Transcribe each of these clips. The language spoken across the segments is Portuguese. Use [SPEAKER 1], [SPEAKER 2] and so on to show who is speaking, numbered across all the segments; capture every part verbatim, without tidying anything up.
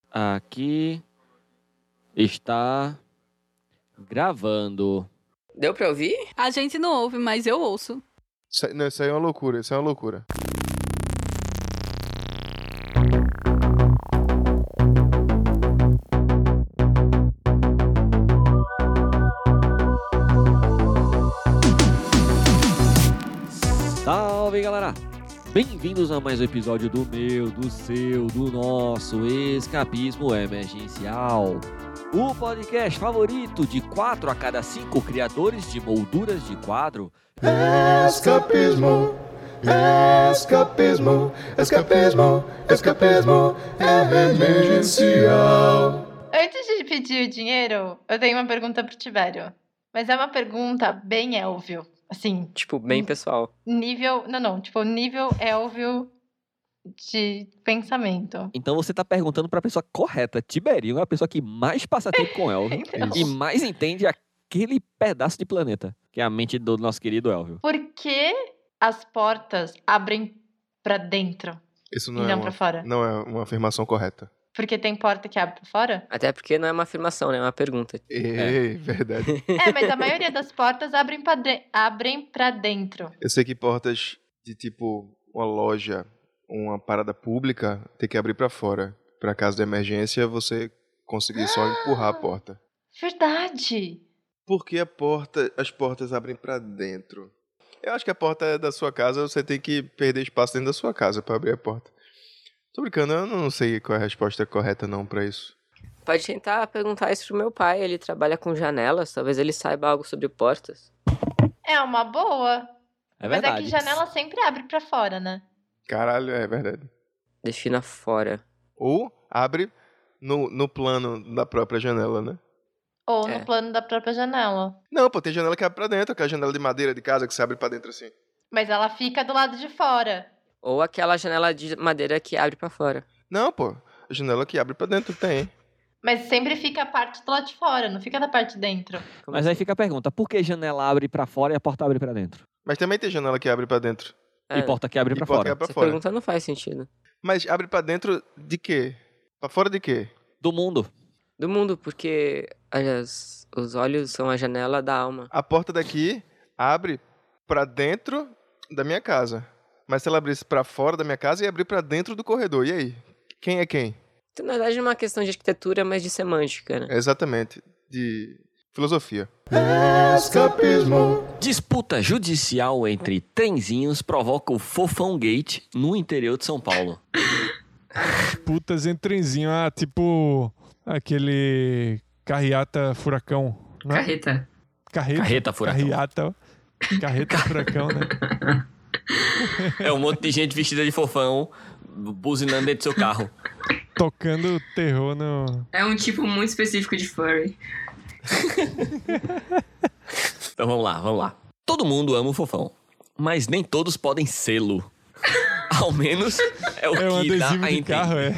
[SPEAKER 1] Aqui está gravando.
[SPEAKER 2] Deu pra ouvir?
[SPEAKER 3] A gente não ouve, mas eu ouço.
[SPEAKER 4] Isso, não, isso aí é uma loucura, isso é uma loucura.
[SPEAKER 1] Salve, galera! Bem-vindos a mais um episódio do meu, do seu, do nosso Escapismo Emergencial. O podcast favorito de quatro a cada cinco criadores de molduras de quadro.
[SPEAKER 4] Escapismo, escapismo, escapismo, escapismo emergencial.
[SPEAKER 5] Antes de pedir o dinheiro, eu tenho uma pergunta pro Tibério. Mas é uma pergunta bem Elvio. Assim,
[SPEAKER 2] Tipo, bem pessoal.
[SPEAKER 5] nível... Não, não. Tipo, nível Elvio de pensamento.
[SPEAKER 1] Então você tá perguntando pra pessoa correta. Tiberinho é a pessoa que mais passa tempo com Elvio
[SPEAKER 5] Então.
[SPEAKER 1] e mais entende aquele pedaço de planeta, que é a mente do nosso querido Elvio.
[SPEAKER 5] Por que as portas abrem pra dentro
[SPEAKER 4] Isso
[SPEAKER 5] e
[SPEAKER 4] não,
[SPEAKER 5] não,
[SPEAKER 4] é
[SPEAKER 5] pra
[SPEAKER 4] uma,
[SPEAKER 5] fora?
[SPEAKER 4] não é uma afirmação correta.
[SPEAKER 5] Porque tem porta que abre pra fora?
[SPEAKER 2] Até porque não é uma afirmação, né? É uma pergunta.
[SPEAKER 4] Ei, verdade.
[SPEAKER 5] É, mas a maioria das portas abrem pra, de... abrem pra dentro.
[SPEAKER 4] Eu sei que portas de tipo uma loja, uma parada pública, tem que abrir pra fora. Pra caso de emergência, você conseguir só empurrar a porta.
[SPEAKER 5] Verdade!
[SPEAKER 4] Por que a porta, as portas abrem pra dentro? Eu acho que a porta é da sua casa, você tem que perder espaço dentro da sua casa pra abrir a porta. Tô brincando, eu não sei qual é a resposta correta não pra isso.
[SPEAKER 2] Pode tentar perguntar isso pro meu pai. Ele trabalha com janelas. Talvez ele saiba algo sobre portas.
[SPEAKER 5] É uma boa.
[SPEAKER 1] É
[SPEAKER 5] Mas
[SPEAKER 1] verdade.
[SPEAKER 5] é que janela sempre abre pra fora, né?
[SPEAKER 4] Caralho, é verdade.
[SPEAKER 2] Defina fora.
[SPEAKER 4] Ou abre no, no plano da própria janela, né?
[SPEAKER 5] Ou
[SPEAKER 2] É.
[SPEAKER 5] no plano da própria janela.
[SPEAKER 4] Não, pô, tem janela que abre pra dentro, aquela janela de madeira de casa que se abre pra dentro assim.
[SPEAKER 5] Mas ela fica do lado de fora.
[SPEAKER 2] Ou aquela janela de madeira que abre pra fora.
[SPEAKER 4] Não, pô, a janela que abre pra dentro tem.
[SPEAKER 5] Mas sempre fica a parte do lado de fora, não fica da parte de dentro.
[SPEAKER 2] Como
[SPEAKER 1] Mas aí
[SPEAKER 2] assim?
[SPEAKER 1] fica a pergunta, por que janela abre pra fora e a porta abre pra dentro?
[SPEAKER 4] Mas também tem janela que abre pra dentro.
[SPEAKER 2] É,
[SPEAKER 1] E porta que abre
[SPEAKER 4] E
[SPEAKER 1] pra
[SPEAKER 4] porta que
[SPEAKER 1] fora?
[SPEAKER 4] abre pra
[SPEAKER 2] essa
[SPEAKER 4] fora.
[SPEAKER 2] pergunta não faz sentido.
[SPEAKER 4] Mas abre pra dentro de quê? Pra fora de quê?
[SPEAKER 1] Do mundo.
[SPEAKER 2] Do mundo, porque as, os olhos são a janela da alma.
[SPEAKER 4] A porta daqui abre pra dentro da minha casa. Mas se ela abrisse pra fora da minha casa, ia abrir pra dentro do corredor. E aí? Quem é quem?
[SPEAKER 2] Então, na verdade, não é uma questão de arquitetura, mas de semântica, né?
[SPEAKER 4] É exatamente. De filosofia.
[SPEAKER 6] Escapismo.
[SPEAKER 1] Disputa judicial entre trenzinhos provoca o Fofão Gate no interior de São Paulo.
[SPEAKER 6] Putas em trenzinho. Ah, tipo aquele carreata furacão. Não é?
[SPEAKER 7] Carreta.
[SPEAKER 6] Carreta.
[SPEAKER 1] Carreta furacão.
[SPEAKER 6] Carreata. Carreta furacão, né?
[SPEAKER 1] É um monte de gente vestida de fofão buzinando dentro do seu carro.
[SPEAKER 6] Tocando terror no...
[SPEAKER 7] É um tipo muito específico de furry.
[SPEAKER 1] Então vamos lá, vamos lá. Todo mundo ama o fofão, mas nem todos podem sê-lo. Ao menos é o
[SPEAKER 6] É um
[SPEAKER 1] que dá
[SPEAKER 6] adesivo
[SPEAKER 1] a
[SPEAKER 6] de
[SPEAKER 1] entender.
[SPEAKER 6] carro, é.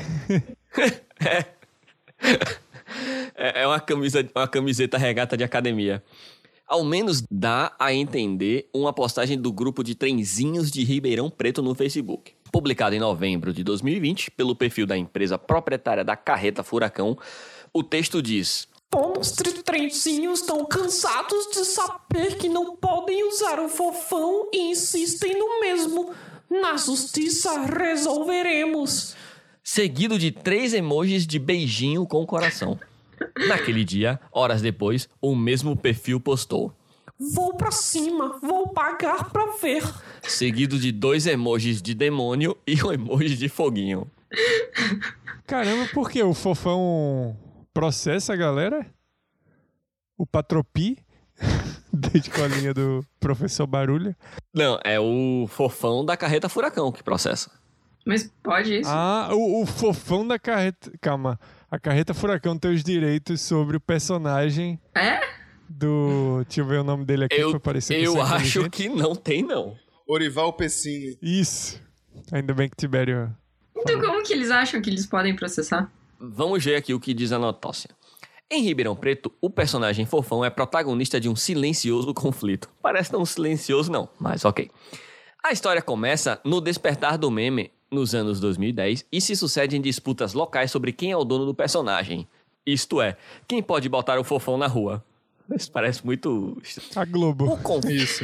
[SPEAKER 1] É, é uma, camisa, uma camiseta regata de academia. Ao menos dá a entender uma postagem do grupo de trenzinhos de Ribeirão Preto no Facebook. Publicado em novembro de dois mil e vinte pelo perfil da empresa proprietária da Carreta Furacão, o texto diz:
[SPEAKER 8] Os trenzinhos estão cansados de saber que não podem usar o fofão e insistem no mesmo. Na justiça resolveremos.
[SPEAKER 1] seguido de três emojis de beijinho com coração. Naquele dia, horas depois, o mesmo perfil postou:
[SPEAKER 8] Vou pra cima, vou pagar pra ver.
[SPEAKER 1] seguido de dois emojis de demônio e um emoji de foguinho.
[SPEAKER 6] Caramba, por que o fofão processa a galera? O Patropi da escolinha do professor Barulho.
[SPEAKER 1] Não, é o fofão da Carreta Furacão que processa.
[SPEAKER 7] Mas pode isso?
[SPEAKER 6] Ah, o, o fofão da carreta... Calma. A Carreta Furacão tem os direitos sobre o personagem
[SPEAKER 7] É?
[SPEAKER 6] do... Deixa eu ver o nome dele aqui
[SPEAKER 1] Eu,
[SPEAKER 6] pra parecer que
[SPEAKER 1] eu
[SPEAKER 6] você é
[SPEAKER 1] acho
[SPEAKER 6] inteligente.
[SPEAKER 1] que não tem, não.
[SPEAKER 4] Orival Pessini.
[SPEAKER 6] Isso. Ainda bem que Tibério...
[SPEAKER 7] Então como que eles acham que eles podem processar?
[SPEAKER 1] Vamos ver aqui o que diz a notócia. Em Ribeirão Preto, o personagem fofão é protagonista de um silencioso conflito. Parece não silencioso não, mas ok. A história começa no despertar do meme nos anos dois mil e dez e se sucede em disputas locais sobre quem é o dono do personagem. Isto é, quem pode botar o Fofão na rua. Isso parece muito...
[SPEAKER 6] A Globo.
[SPEAKER 1] O conf... Isso.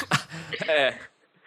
[SPEAKER 1] é...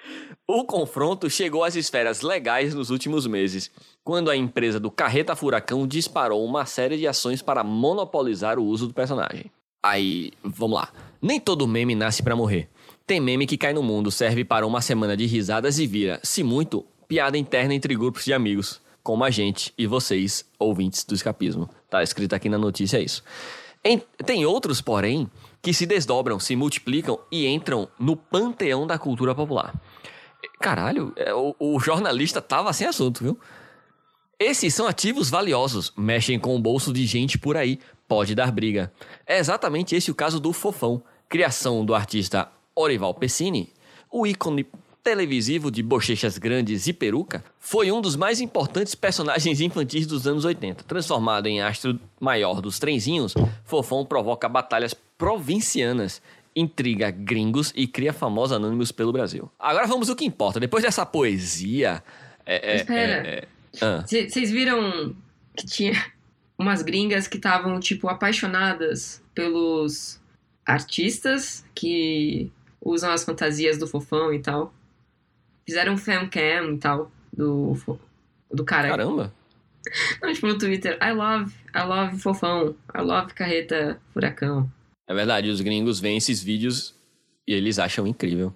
[SPEAKER 1] O confronto chegou às esferas legais nos últimos meses, quando a empresa do Carreta Furacão disparou uma série de ações para monopolizar o uso do personagem. Aí, vamos lá. Nem todo meme nasce pra morrer. Tem meme que cai no mundo, serve para uma semana de risadas e vira, se muito, piada interna entre grupos de amigos, como a gente e vocês, ouvintes do Escapismo. Tá escrito aqui na notícia isso. Em... Tem outros, porém, que se desdobram, se multiplicam e entram no panteão da cultura popular. Caralho, o, o jornalista tava sem assunto, viu? Esses são ativos valiosos, mexem com o bolso de gente por aí, pode dar briga. É exatamente esse o caso do Fofão, criação do artista Orival Pessini, o ícone televisivo de bochechas grandes e peruca, foi um dos mais importantes personagens infantis dos anos oitenta. Transformado em astro maior dos trenzinhos, Fofão provoca batalhas provincianas, intriga gringos e cria famosos anônimos pelo Brasil. Agora vamos ao que importa. Depois dessa poesia... É, é,
[SPEAKER 7] Espera. Vocês é, é... ah. viram que tinha umas gringas que estavam, tipo, apaixonadas pelos artistas que usam as fantasias do Fofão e tal. Fizeram um fancam e tal do, do cara.
[SPEAKER 1] Caramba!
[SPEAKER 7] Não, tipo, no Twitter. I love, I love Fofão. I love Carreta Furacão.
[SPEAKER 1] É verdade, os gringos veem esses vídeos e eles acham incrível.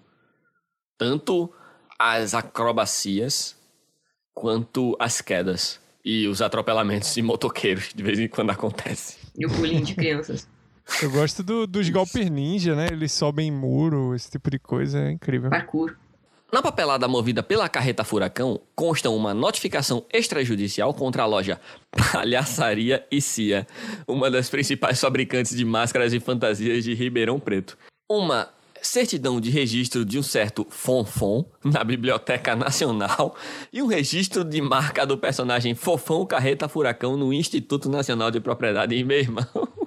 [SPEAKER 1] Tanto as acrobacias quanto as quedas. E os atropelamentos de motoqueiros, de vez em quando acontece.
[SPEAKER 7] E o bullying de crianças.
[SPEAKER 6] Eu gosto do, dos golpes ninja, né? Eles sobem em muro, esse tipo de coisa, é incrível.
[SPEAKER 7] Parkour.
[SPEAKER 1] Na papelada movida pela Carreta Furacão, consta uma notificação extrajudicial contra a loja Palhaçaria e Cia, uma das principais fabricantes de máscaras e fantasias de Ribeirão Preto. Uma certidão de registro de um certo Fonfon na Biblioteca Nacional e um registro de marca do personagem Fofão Carreta Furacão no Instituto Nacional de Propriedade em meu irmão.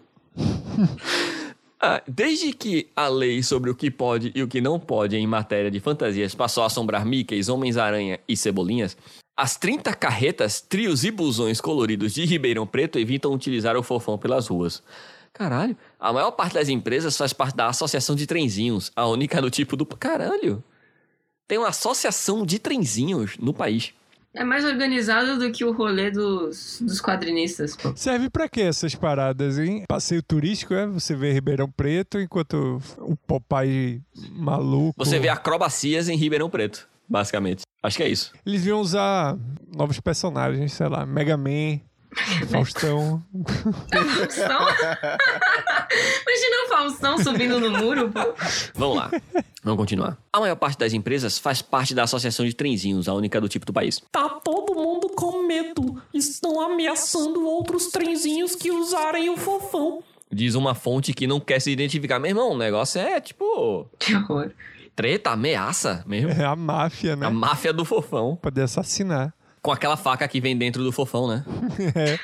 [SPEAKER 1] Ah, desde que a lei sobre o que pode e o que não pode em matéria de fantasias passou a assombrar Mickeys, Homens-Aranha e Cebolinhas, as trinta carretas, trios e busões coloridos de Ribeirão Preto evitam utilizar o Fofão pelas ruas. Caralho, a maior parte das empresas faz parte da Associação de Trenzinhos, a única do tipo do... Caralho, tem uma associação de trenzinhos no país.
[SPEAKER 7] É mais organizado do que o rolê dos, dos quadrinistas, pô.
[SPEAKER 6] Serve pra quê essas paradas, hein? Passeio turístico, é? Você vê Ribeirão Preto, enquanto o Popeye maluco...
[SPEAKER 1] Você vê acrobacias em Ribeirão Preto, basicamente. Acho que é isso.
[SPEAKER 6] Eles iam usar novos personagens, sei lá, Mega Man, Faustão...
[SPEAKER 7] Faustão? Imagina o Faustão subindo no muro, pô.
[SPEAKER 1] Vamos lá, vamos continuar. A maior parte das empresas faz parte da Associação de Trenzinhos, a única do tipo do país.
[SPEAKER 8] Tá todo mundo com medo. Estão ameaçando outros trenzinhos que usarem o Fofão.
[SPEAKER 1] Diz uma fonte que não quer se identificar. Meu irmão, o negócio é tipo...
[SPEAKER 7] Que horror.
[SPEAKER 1] Treta, ameaça mesmo.
[SPEAKER 6] É a máfia, né?
[SPEAKER 1] A máfia do Fofão.
[SPEAKER 6] Poder assassinar.
[SPEAKER 1] Com aquela faca que vem dentro do Fofão, né?
[SPEAKER 6] É.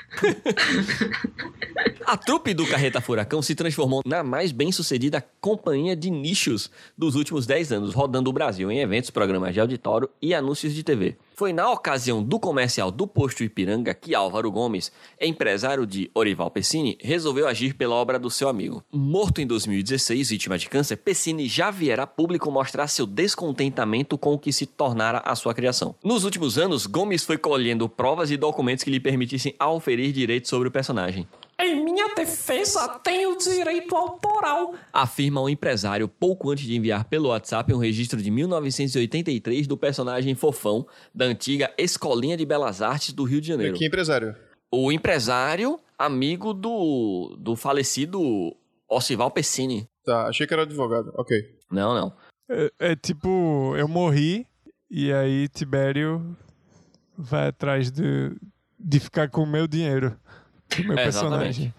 [SPEAKER 1] A trupe do Carreta Furacão se transformou na mais bem-sucedida companhia de nichos dos últimos dez anos, rodando o Brasil em eventos, programas de auditório e anúncios de T V. Foi na ocasião do comercial do Posto Ipiranga que Álvaro Gomes, empresário de Orival Pessini, resolveu agir pela obra do seu amigo. Morto em dois mil e dezesseis, vítima de câncer, Pessini já viera a público mostrar seu descontentamento com o que se tornara a sua criação. Nos últimos anos, Gomes foi colhendo provas e documentos que lhe permitissem auferir direitos sobre o personagem.
[SPEAKER 8] Em minha defesa, tenho direito autoral,
[SPEAKER 1] afirma o empresário pouco antes de enviar pelo WhatsApp um registro de mil novecentos e oitenta e três do personagem Fofão, da antiga Escolinha de Belas Artes do Rio de Janeiro.
[SPEAKER 4] Que empresário?
[SPEAKER 1] O empresário, amigo do, do falecido Orival Pessini.
[SPEAKER 4] Tá, achei que era advogado, ok.
[SPEAKER 1] Não, não.
[SPEAKER 6] É, é tipo, eu morri e aí Tibério vai atrás de, de ficar com o meu dinheiro. O meu
[SPEAKER 1] é,
[SPEAKER 6] personagem.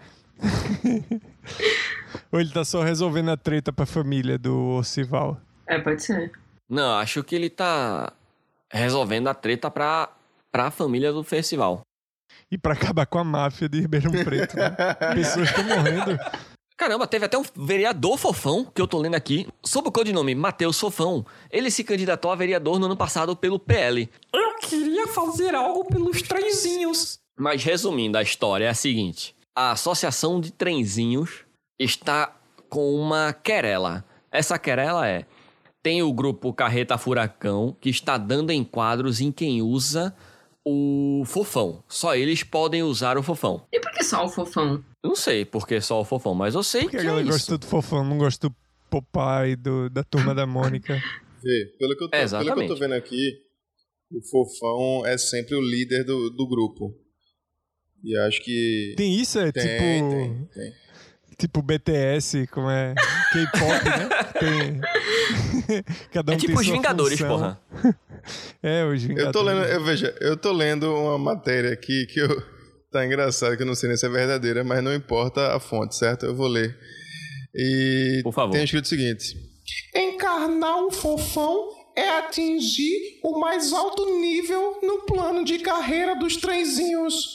[SPEAKER 6] Ou ele tá só resolvendo a treta pra família do Orival?
[SPEAKER 7] É, pode ser.
[SPEAKER 1] Não, acho que ele tá resolvendo a treta pra, pra família do festival.
[SPEAKER 6] E pra acabar com a máfia de Ribeirão Preto, né? Pessoas estão morrendo.
[SPEAKER 1] Caramba, teve até um vereador Fofão, que eu tô lendo aqui, sob o codinome Matheus Fofão. Ele se candidatou a vereador no ano passado pelo P L.
[SPEAKER 8] Eu queria fazer algo pelos trenzinhos.
[SPEAKER 1] Mas resumindo, a história é a seguinte. A Associação de Trenzinhos está com uma querela. Essa querela é... Tem o grupo Carreta Furacão, que está dando enquadros em quem usa o fofão. Só eles podem usar o fofão.
[SPEAKER 7] E por que só o fofão?
[SPEAKER 1] Não sei por que só o fofão, mas eu sei
[SPEAKER 6] Porque
[SPEAKER 1] que
[SPEAKER 6] ela
[SPEAKER 1] é
[SPEAKER 6] gosta
[SPEAKER 1] isso.
[SPEAKER 6] do fofão, não gosta do Popeye, do, da Turma da Mônica.
[SPEAKER 4] Vê, pelo que, eu tô,
[SPEAKER 1] É,
[SPEAKER 4] pelo que eu tô
[SPEAKER 1] exatamente.
[SPEAKER 4] vendo aqui, o fofão é sempre o líder do, do grupo. E acho que...
[SPEAKER 6] Tem isso? É
[SPEAKER 4] Tem,
[SPEAKER 6] tipo...
[SPEAKER 4] tem, tem.
[SPEAKER 6] Tipo B T S, como é... K-pop, né? Tem... Cada um
[SPEAKER 1] É tipo
[SPEAKER 6] tem
[SPEAKER 1] os
[SPEAKER 6] sua
[SPEAKER 1] Vingadores,
[SPEAKER 6] função.
[SPEAKER 1] porra.
[SPEAKER 6] É, os Vingadores.
[SPEAKER 4] Eu tô lendo, eu, veja, eu tô lendo uma matéria aqui que eu, tá engraçado, que eu não sei nem se é verdadeira, mas não importa a fonte, certo? Eu vou ler. E
[SPEAKER 1] Por favor.
[SPEAKER 4] tem escrito o seguinte:
[SPEAKER 8] Encarnar o fofão é atingir o mais alto nível no plano de carreira dos trenzinhos.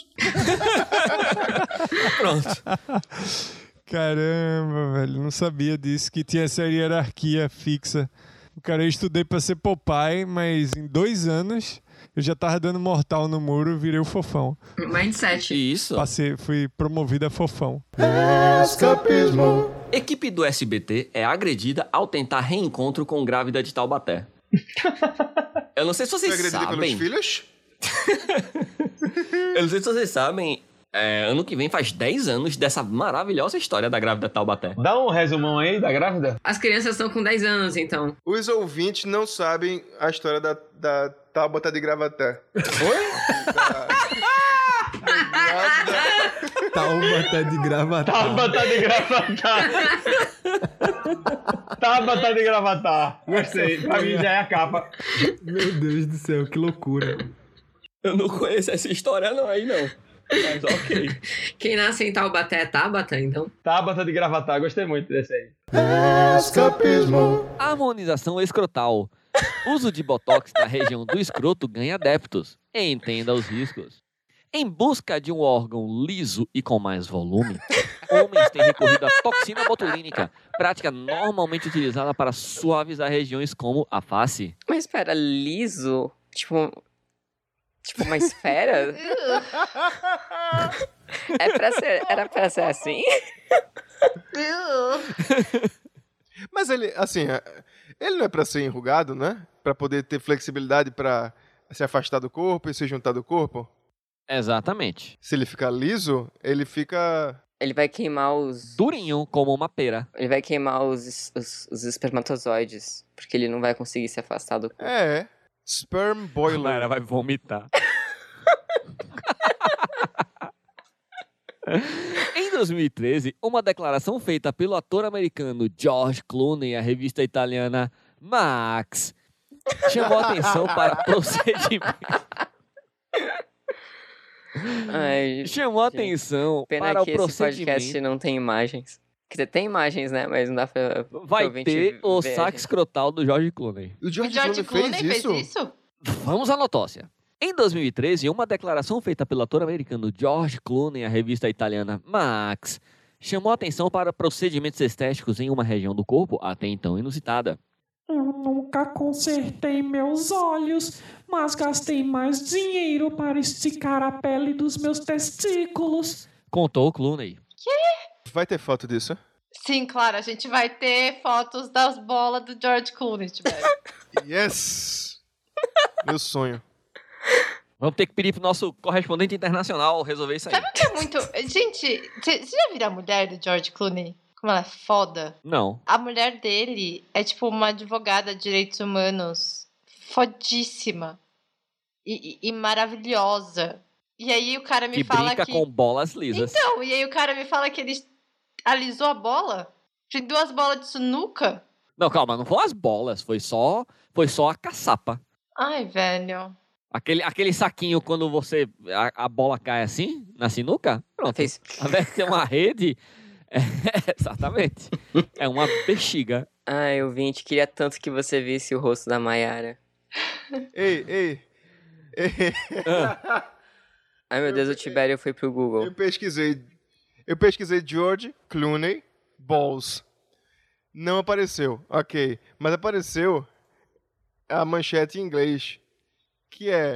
[SPEAKER 1] Pronto.
[SPEAKER 6] Caramba, velho, não sabia disso, que tinha essa hierarquia fixa. Cara, eu estudei pra ser Popeye, mas em dois anos eu já tava dando mortal no muro e virei o fofão.
[SPEAKER 7] Mindset.
[SPEAKER 1] Isso.
[SPEAKER 6] Passei, fui promovido a fofão.
[SPEAKER 4] Escapismo.
[SPEAKER 1] Equipe do S B T é agredida ao tentar reencontro com grávida de Taubaté. Eu não sei se
[SPEAKER 4] Você
[SPEAKER 1] vocês
[SPEAKER 4] acredita pelos
[SPEAKER 1] sabem.
[SPEAKER 4] filhos?
[SPEAKER 1] Eu não sei se vocês sabem. É, ano que vem faz dez anos dessa maravilhosa história da grávida Taubaté.
[SPEAKER 9] Dá um resumão aí da grávida.
[SPEAKER 7] As crianças estão com dez anos, então.
[SPEAKER 4] Os ouvintes não sabem a história da, da Tabata de Gravaté.
[SPEAKER 9] Oi?
[SPEAKER 10] Taubaté de Gravatar.
[SPEAKER 9] Tabata de Gravatar. Tabata de Gravatar. Gostei. Pra mim já é a capa.
[SPEAKER 10] Meu Deus do céu, que loucura.
[SPEAKER 1] Eu não conheço essa história não aí não. Mas ok.
[SPEAKER 7] Quem nasce em Taubaté é Tabata, então.
[SPEAKER 9] Tabata de Gravatar. Gostei muito desse aí.
[SPEAKER 4] Escapismo.
[SPEAKER 1] Harmonização escrotal. Uso de botox na região do escroto ganha adeptos. Entenda os riscos. Em busca de um órgão liso e com mais volume, homens têm recorrido à toxina botulínica, prática normalmente utilizada para suavizar regiões como a face.
[SPEAKER 2] Mas espera, liso? Tipo... Tipo uma esfera? é pra ser, era pra ser assim?
[SPEAKER 4] Mas ele, assim, ele não é pra ser enrugado, né? Pra poder ter flexibilidade pra se afastar do corpo e se juntar do corpo?
[SPEAKER 1] Exatamente.
[SPEAKER 4] Se ele ficar liso, ele fica...
[SPEAKER 2] Ele vai queimar os...
[SPEAKER 1] Durinho como uma pera.
[SPEAKER 2] Ele vai queimar os, os, os espermatozoides. Porque ele não vai conseguir se afastar do corpo.
[SPEAKER 4] É, sperm boiler.
[SPEAKER 1] Lara vai vomitar. Em dois mil e treze, uma declaração feita pelo ator americano George Clooney à revista italiana Max chamou a atenção para procedimento.
[SPEAKER 2] Ai,
[SPEAKER 1] chamou a atenção
[SPEAKER 2] pena
[SPEAKER 1] para o
[SPEAKER 2] que esse podcast
[SPEAKER 1] procedimento.
[SPEAKER 2] não tem imagens. Quer dizer, tem imagens, né? Mas não dá pra...
[SPEAKER 1] Vai
[SPEAKER 2] pra
[SPEAKER 1] ter o
[SPEAKER 2] ver,
[SPEAKER 1] saque
[SPEAKER 2] gente.
[SPEAKER 1] escrotal do George Clooney.
[SPEAKER 4] O
[SPEAKER 5] O
[SPEAKER 4] George,
[SPEAKER 5] George
[SPEAKER 4] Clooney
[SPEAKER 5] Clooney
[SPEAKER 4] fez,
[SPEAKER 5] fez
[SPEAKER 4] isso?
[SPEAKER 5] isso?
[SPEAKER 1] Vamos à notócia. Em dois mil e treze, uma declaração feita pelo ator americano George Clooney à revista italiana Max chamou a atenção para procedimentos estéticos em uma região do corpo até então inusitada.
[SPEAKER 8] Eu nunca consertei meus olhos, mas gastei mais dinheiro para esticar a pele dos meus testículos.
[SPEAKER 1] Contou Clooney.
[SPEAKER 4] Vai ter foto disso?
[SPEAKER 5] Sim, claro, a gente vai ter fotos das bolas do George Clooney, tiver.
[SPEAKER 4] Yes! Meu sonho.
[SPEAKER 1] Vamos ter que pedir pro nosso correspondente internacional resolver isso aí.
[SPEAKER 5] Sabe o que é muito... Gente, você já viu a mulher do George Clooney? Como ela é foda?
[SPEAKER 1] Não.
[SPEAKER 5] A mulher dele é tipo uma advogada de direitos humanos fodíssima e, e, e maravilhosa. E aí o cara me
[SPEAKER 1] Que
[SPEAKER 5] fala
[SPEAKER 1] brinca
[SPEAKER 5] que...
[SPEAKER 1] com bolas lisas.
[SPEAKER 5] Então, e aí o cara me fala que ele alisou a bola? Tem duas bolas de sinuca?
[SPEAKER 1] Não, calma, não foram as bolas, foi só, foi só a caçapa.
[SPEAKER 5] Ai, velho.
[SPEAKER 1] Aquele, aquele saquinho quando você a, a bola cai assim, na sinuca, pronto.
[SPEAKER 2] Fez...
[SPEAKER 1] Ao invés de ter uma rede, é, exatamente, é uma bexiga.
[SPEAKER 2] Ai, ouvinte, queria tanto que você visse o rosto da Maiara.
[SPEAKER 4] Ei, ei. ei.
[SPEAKER 2] Ai, meu Deus, o Tibério foi pro Google.
[SPEAKER 4] Eu pesquisei. Eu pesquisei George Clooney Balls. Não apareceu, ok. Mas apareceu a manchete em inglês, que é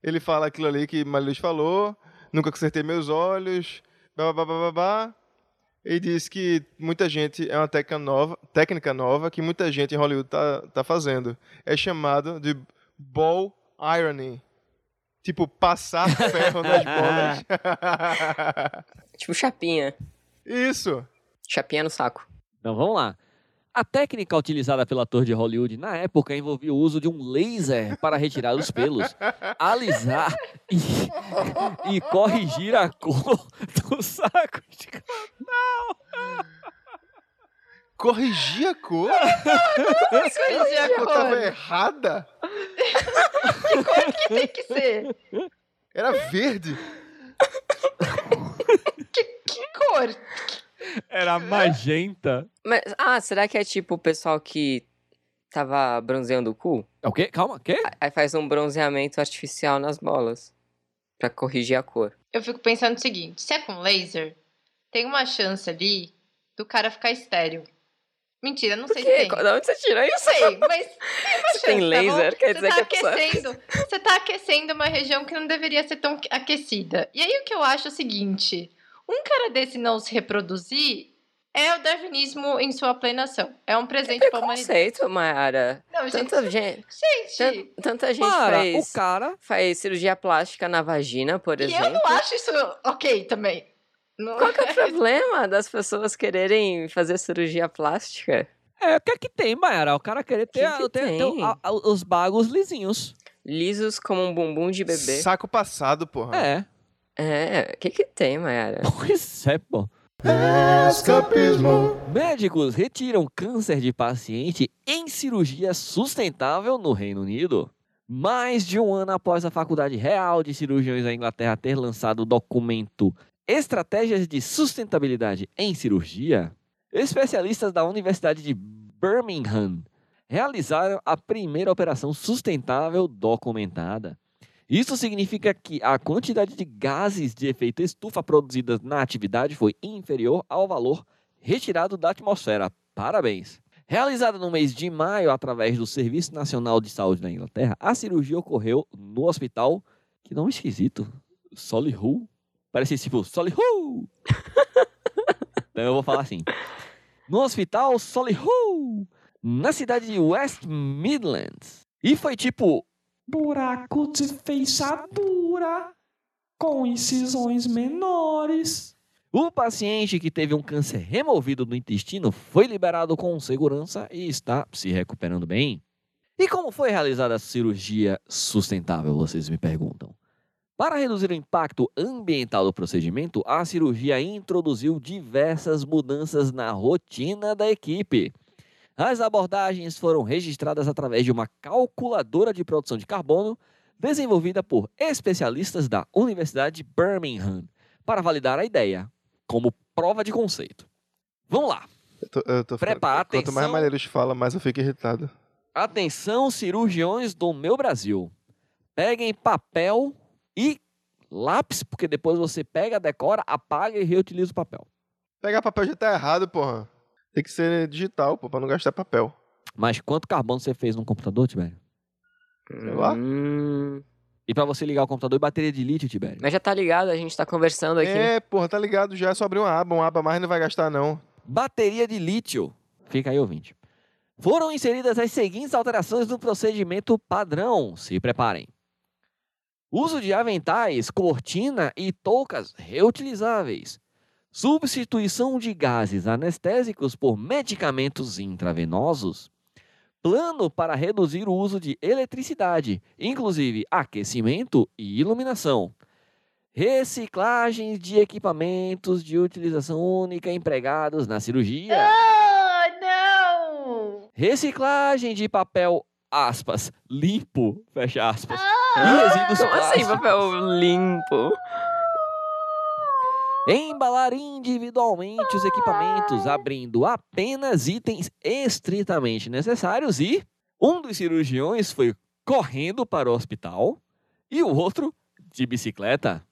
[SPEAKER 4] Ele fala aquilo ali que Mariluz falou, nunca consertei meus olhos, babá, babá. Ele diz que muita gente, é uma técnica nova, técnica nova que muita gente em Hollywood tá, tá fazendo. É chamado de ball ironing. Tipo, passar ferro nas bolas.
[SPEAKER 2] Tipo chapinha.
[SPEAKER 4] Isso.
[SPEAKER 2] Chapinha no saco.
[SPEAKER 1] Então vamos lá. A técnica utilizada pelo ator de Hollywood na época envolvia o uso de um laser para retirar os pelos, alisar e, e corrigir a cor do saco de canal.
[SPEAKER 4] Corrigir a cor?
[SPEAKER 5] Corrigir a
[SPEAKER 4] A cor tava
[SPEAKER 5] cor.
[SPEAKER 4] errada?
[SPEAKER 5] Que cor que tem que ser?
[SPEAKER 4] Era verde.
[SPEAKER 5] Que, que cor?
[SPEAKER 1] Era magenta.
[SPEAKER 2] Mas, ah, será que é tipo o pessoal que tava bronzeando o cu?
[SPEAKER 1] É o quê? Calma, o quê?
[SPEAKER 2] Aí faz um bronzeamento artificial nas bolas. Pra corrigir a cor.
[SPEAKER 5] Eu fico pensando o seguinte, se é com laser, tem uma chance ali do cara ficar estéril. Mentira, não
[SPEAKER 2] Por
[SPEAKER 5] sei
[SPEAKER 2] quê?
[SPEAKER 5] se tem.
[SPEAKER 2] Da onde você tirou
[SPEAKER 5] Não
[SPEAKER 2] isso?
[SPEAKER 5] sei, mas tem uma chance,
[SPEAKER 2] Se tem laser,
[SPEAKER 5] tá bom?
[SPEAKER 2] quer
[SPEAKER 5] Você
[SPEAKER 2] dizer
[SPEAKER 5] tá
[SPEAKER 2] que a pessoa-
[SPEAKER 5] aquecendo, você tá aquecendo uma região que não deveria ser tão aquecida. E aí o que eu acho é o seguinte, um cara desse não se reproduzir é o darwinismo em sua plenação. É um presente pra humanidade.
[SPEAKER 2] Conceito, Mayara.
[SPEAKER 5] Não, gente,
[SPEAKER 2] Tanta gente,
[SPEAKER 5] gente,
[SPEAKER 2] tan- tanta gente
[SPEAKER 1] Mara,
[SPEAKER 2] faz,
[SPEAKER 1] o cara...
[SPEAKER 2] faz cirurgia plástica na vagina, por
[SPEAKER 5] e
[SPEAKER 2] exemplo.
[SPEAKER 5] eu não acho isso ok também. Não-
[SPEAKER 2] Qual que é o problema das pessoas quererem fazer cirurgia plástica?
[SPEAKER 1] É, o que é que tem, Mayara? O cara querer ter,
[SPEAKER 2] Que que
[SPEAKER 1] ter- ter
[SPEAKER 2] tem?
[SPEAKER 1] a- a- os bagos lisinhos.
[SPEAKER 2] Lisos como um bumbum de bebê.
[SPEAKER 4] Saco passado, porra.
[SPEAKER 1] É.
[SPEAKER 2] É, o que que tem, Mayara?
[SPEAKER 1] Pois é, pô.
[SPEAKER 4] Escapismo.
[SPEAKER 1] Médicos retiram câncer de paciente em cirurgia sustentável no Reino Unido. Mais de um ano após a Faculdade Real de Cirurgiões da Inglaterra ter lançado o documento Estratégias de Sustentabilidade em Cirurgia, especialistas da Universidade de Birmingham realizaram a primeira operação sustentável documentada. Isso significa que a quantidade de gases de efeito estufa produzidas na atividade foi inferior ao valor retirado da atmosfera. Parabéns! Realizada no mês de maio através do Serviço Nacional de Saúde da Inglaterra, a cirurgia ocorreu no hospital, que nome esquisito, Solihull. Parece tipo Solihull! Então eu vou falar assim. No hospital Solihull, na cidade de West Midlands. E foi tipo...
[SPEAKER 8] Buraco de fechadura com incisões menores.
[SPEAKER 1] O paciente que teve um câncer removido do intestino foi liberado com segurança e está se recuperando bem. E como foi realizada a cirurgia sustentável, vocês me perguntam? Para reduzir o impacto ambiental do procedimento, a cirurgia introduziu diversas mudanças na rotina da equipe. As abordagens foram registradas através de uma calculadora de produção de carbono desenvolvida por especialistas da Universidade de Birmingham para validar a ideia, como prova de conceito. Vamos lá.
[SPEAKER 4] Eu tô, eu tô
[SPEAKER 1] Prepara,
[SPEAKER 4] Quanto mais
[SPEAKER 1] atenção.
[SPEAKER 4] Malheiros fala, mais eu fico irritado.
[SPEAKER 1] Atenção, cirurgiões do meu Brasil. Peguem papel e lápis, porque depois você pega, decora, apaga e reutiliza o papel.
[SPEAKER 4] Pegar papel já tá errado, porra. Tem que ser digital, pô, pra não gastar papel.
[SPEAKER 1] Mas quanto carbono você fez no computador, Tibério?
[SPEAKER 4] Sei lá.
[SPEAKER 2] Hum,
[SPEAKER 1] E pra você ligar o computador e bateria de lítio, Tibério?
[SPEAKER 2] mas já tá ligado, a gente tá conversando aqui.
[SPEAKER 4] É, porra, tá ligado já. É só abrir uma aba. Uma aba a mais não vai gastar, não.
[SPEAKER 1] Bateria de lítio. Fica aí, ouvinte. Foram inseridas as seguintes alterações no procedimento padrão. Se preparem. Uso de aventais, cortina e toucas reutilizáveis. Substituição de gases anestésicos por medicamentos intravenosos. Plano para reduzir o uso de eletricidade, inclusive aquecimento e iluminação. Reciclagem de equipamentos de utilização única empregados na cirurgia.
[SPEAKER 5] Ah, não!
[SPEAKER 1] Reciclagem de papel, aspas, limpo, fecha aspas.
[SPEAKER 5] Ah,
[SPEAKER 1] E resíduos
[SPEAKER 2] Como assim,
[SPEAKER 1] plásticos.
[SPEAKER 2] papel limpo?
[SPEAKER 1] Embalar individualmente os equipamentos, abrindo apenas itens estritamente necessários e um dos cirurgiões foi correndo para o hospital e o outro de bicicleta.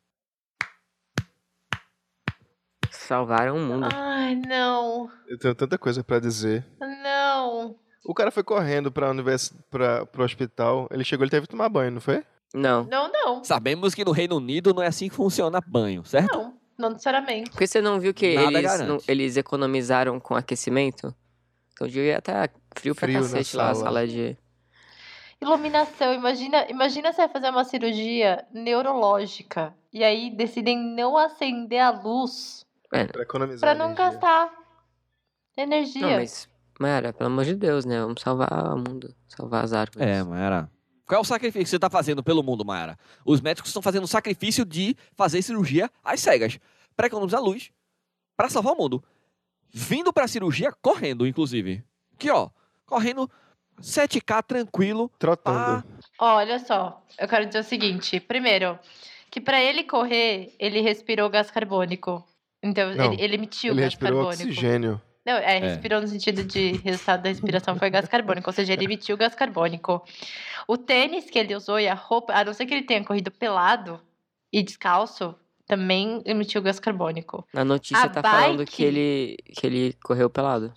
[SPEAKER 2] Salvaram o mundo.
[SPEAKER 5] Ai, não.
[SPEAKER 4] Eu tenho tanta coisa pra dizer.
[SPEAKER 5] Não.
[SPEAKER 4] O cara foi correndo pra univers... pra... pro hospital. Ele chegou, ele teve que tomar banho, não foi?
[SPEAKER 2] Não.
[SPEAKER 5] Não, não. Não,
[SPEAKER 1] Sabemos que no Reino Unido não é assim que funciona banho, certo?
[SPEAKER 5] não, não necessariamente.
[SPEAKER 2] Porque você não viu que
[SPEAKER 1] Nada
[SPEAKER 2] eles,
[SPEAKER 1] garante.
[SPEAKER 2] não- eles economizaram com aquecimento? Então devia estar frio pra
[SPEAKER 4] Frio na
[SPEAKER 2] cacete lá, a
[SPEAKER 4] sala.
[SPEAKER 2] sala de...
[SPEAKER 5] Iluminação, imagina, imagina você vai fazer uma cirurgia neurológica e aí decidem não acender a luz
[SPEAKER 2] É,
[SPEAKER 4] Pra economizar
[SPEAKER 5] pra não
[SPEAKER 4] energia.
[SPEAKER 5] gastar energia.
[SPEAKER 2] não, mas... Mayara, pelo amor de Deus, né? Vamos salvar o mundo, salvar as árvores.
[SPEAKER 1] É, Mayara. Qual é o sacrifício que você tá fazendo pelo mundo, Mayara? Os médicos estão fazendo o sacrifício de fazer cirurgia às cegas. Pra economizar luz. Pra salvar o mundo. Vindo pra cirurgia correndo, inclusive. Aqui, ó. Correndo sete K tranquilo.
[SPEAKER 4] Trotando.
[SPEAKER 5] Ó, olha só, eu quero dizer o seguinte. Primeiro, que pra ele correr, ele respirou gás carbônico. Então,
[SPEAKER 4] Não,
[SPEAKER 5] ele, ele emitiu
[SPEAKER 4] Ele
[SPEAKER 5] gás
[SPEAKER 4] respirou
[SPEAKER 5] carbônico.
[SPEAKER 4] oxigênio.
[SPEAKER 5] Não, é, respirou no sentido de resultado da respiração foi gás carbônico, ou seja, ele emitiu gás carbônico. O tênis que ele usou e a roupa, a não ser que ele tenha corrido pelado e descalço, também emitiu gás carbônico.
[SPEAKER 2] Na notícia
[SPEAKER 5] A
[SPEAKER 2] tá falando
[SPEAKER 5] bike-
[SPEAKER 2] que ele, que ele correu pelado.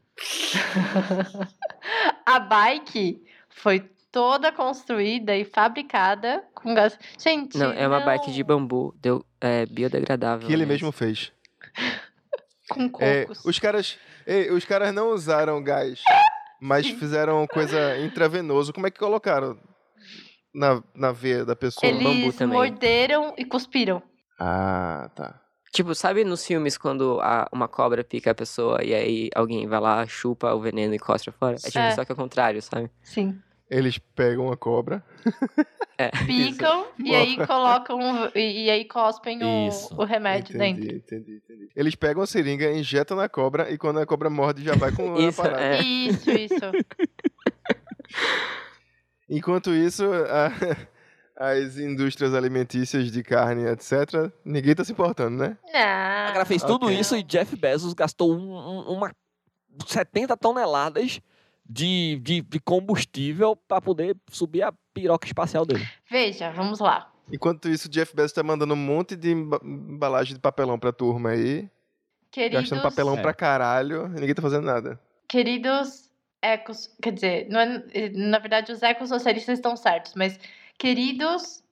[SPEAKER 5] A bike foi toda construída e fabricada com gás. Gente,
[SPEAKER 2] Não, é uma
[SPEAKER 5] não,
[SPEAKER 2] bike de bambu, deu, é, biodegradável.
[SPEAKER 4] Que ele
[SPEAKER 2] aliás.
[SPEAKER 4] mesmo fez.
[SPEAKER 5] com
[SPEAKER 4] É,
[SPEAKER 5] cocos.
[SPEAKER 4] os caras. ei, os caras não usaram gás, mas fizeram coisa intravenoso. Como é que colocaram na, na veia da pessoa?
[SPEAKER 2] bambu
[SPEAKER 5] Eles
[SPEAKER 2] também.
[SPEAKER 5] morderam e cuspiram.
[SPEAKER 4] Ah, tá.
[SPEAKER 2] Tipo, sabe nos filmes quando a- uma cobra pica a pessoa e aí alguém vai lá, chupa o veneno e costra fora? É tipo,
[SPEAKER 5] É.
[SPEAKER 2] só que é o contrário, sabe?
[SPEAKER 5] Sim.
[SPEAKER 4] Eles pegam a cobra.
[SPEAKER 2] É.
[SPEAKER 5] Picam e aí colocam e, e aí cospem o,
[SPEAKER 1] Isso.
[SPEAKER 5] o remédio
[SPEAKER 4] Entendi,
[SPEAKER 5] dentro.
[SPEAKER 4] entendi, entendi. Eles pegam a seringa, injetam na cobra e quando a cobra morde já vai com a
[SPEAKER 2] Isso,
[SPEAKER 4] parada.
[SPEAKER 2] é.
[SPEAKER 5] Isso, isso.
[SPEAKER 4] Enquanto isso, a- as indústrias alimentícias de carne, etcétera, ninguém tá se importando, né?
[SPEAKER 5] Não.
[SPEAKER 1] O cara fez tudo
[SPEAKER 4] Ok.
[SPEAKER 1] isso e Jeff Bezos gastou um- um- uma setenta toneladas de, de, de combustível pra poder subir a piroca espacial dele.
[SPEAKER 5] Veja, vamos lá.
[SPEAKER 4] Enquanto isso, o Jeff Bezos tá mandando um monte de emba- embalagem de papelão pra turma aí.
[SPEAKER 5] Queridos,
[SPEAKER 4] Gastando papelão
[SPEAKER 1] É.
[SPEAKER 4] pra caralho e ninguém tá fazendo nada.
[SPEAKER 5] queridos ecos, quer dizer, não é- na verdade os ecossocialistas estão certos, mas queridos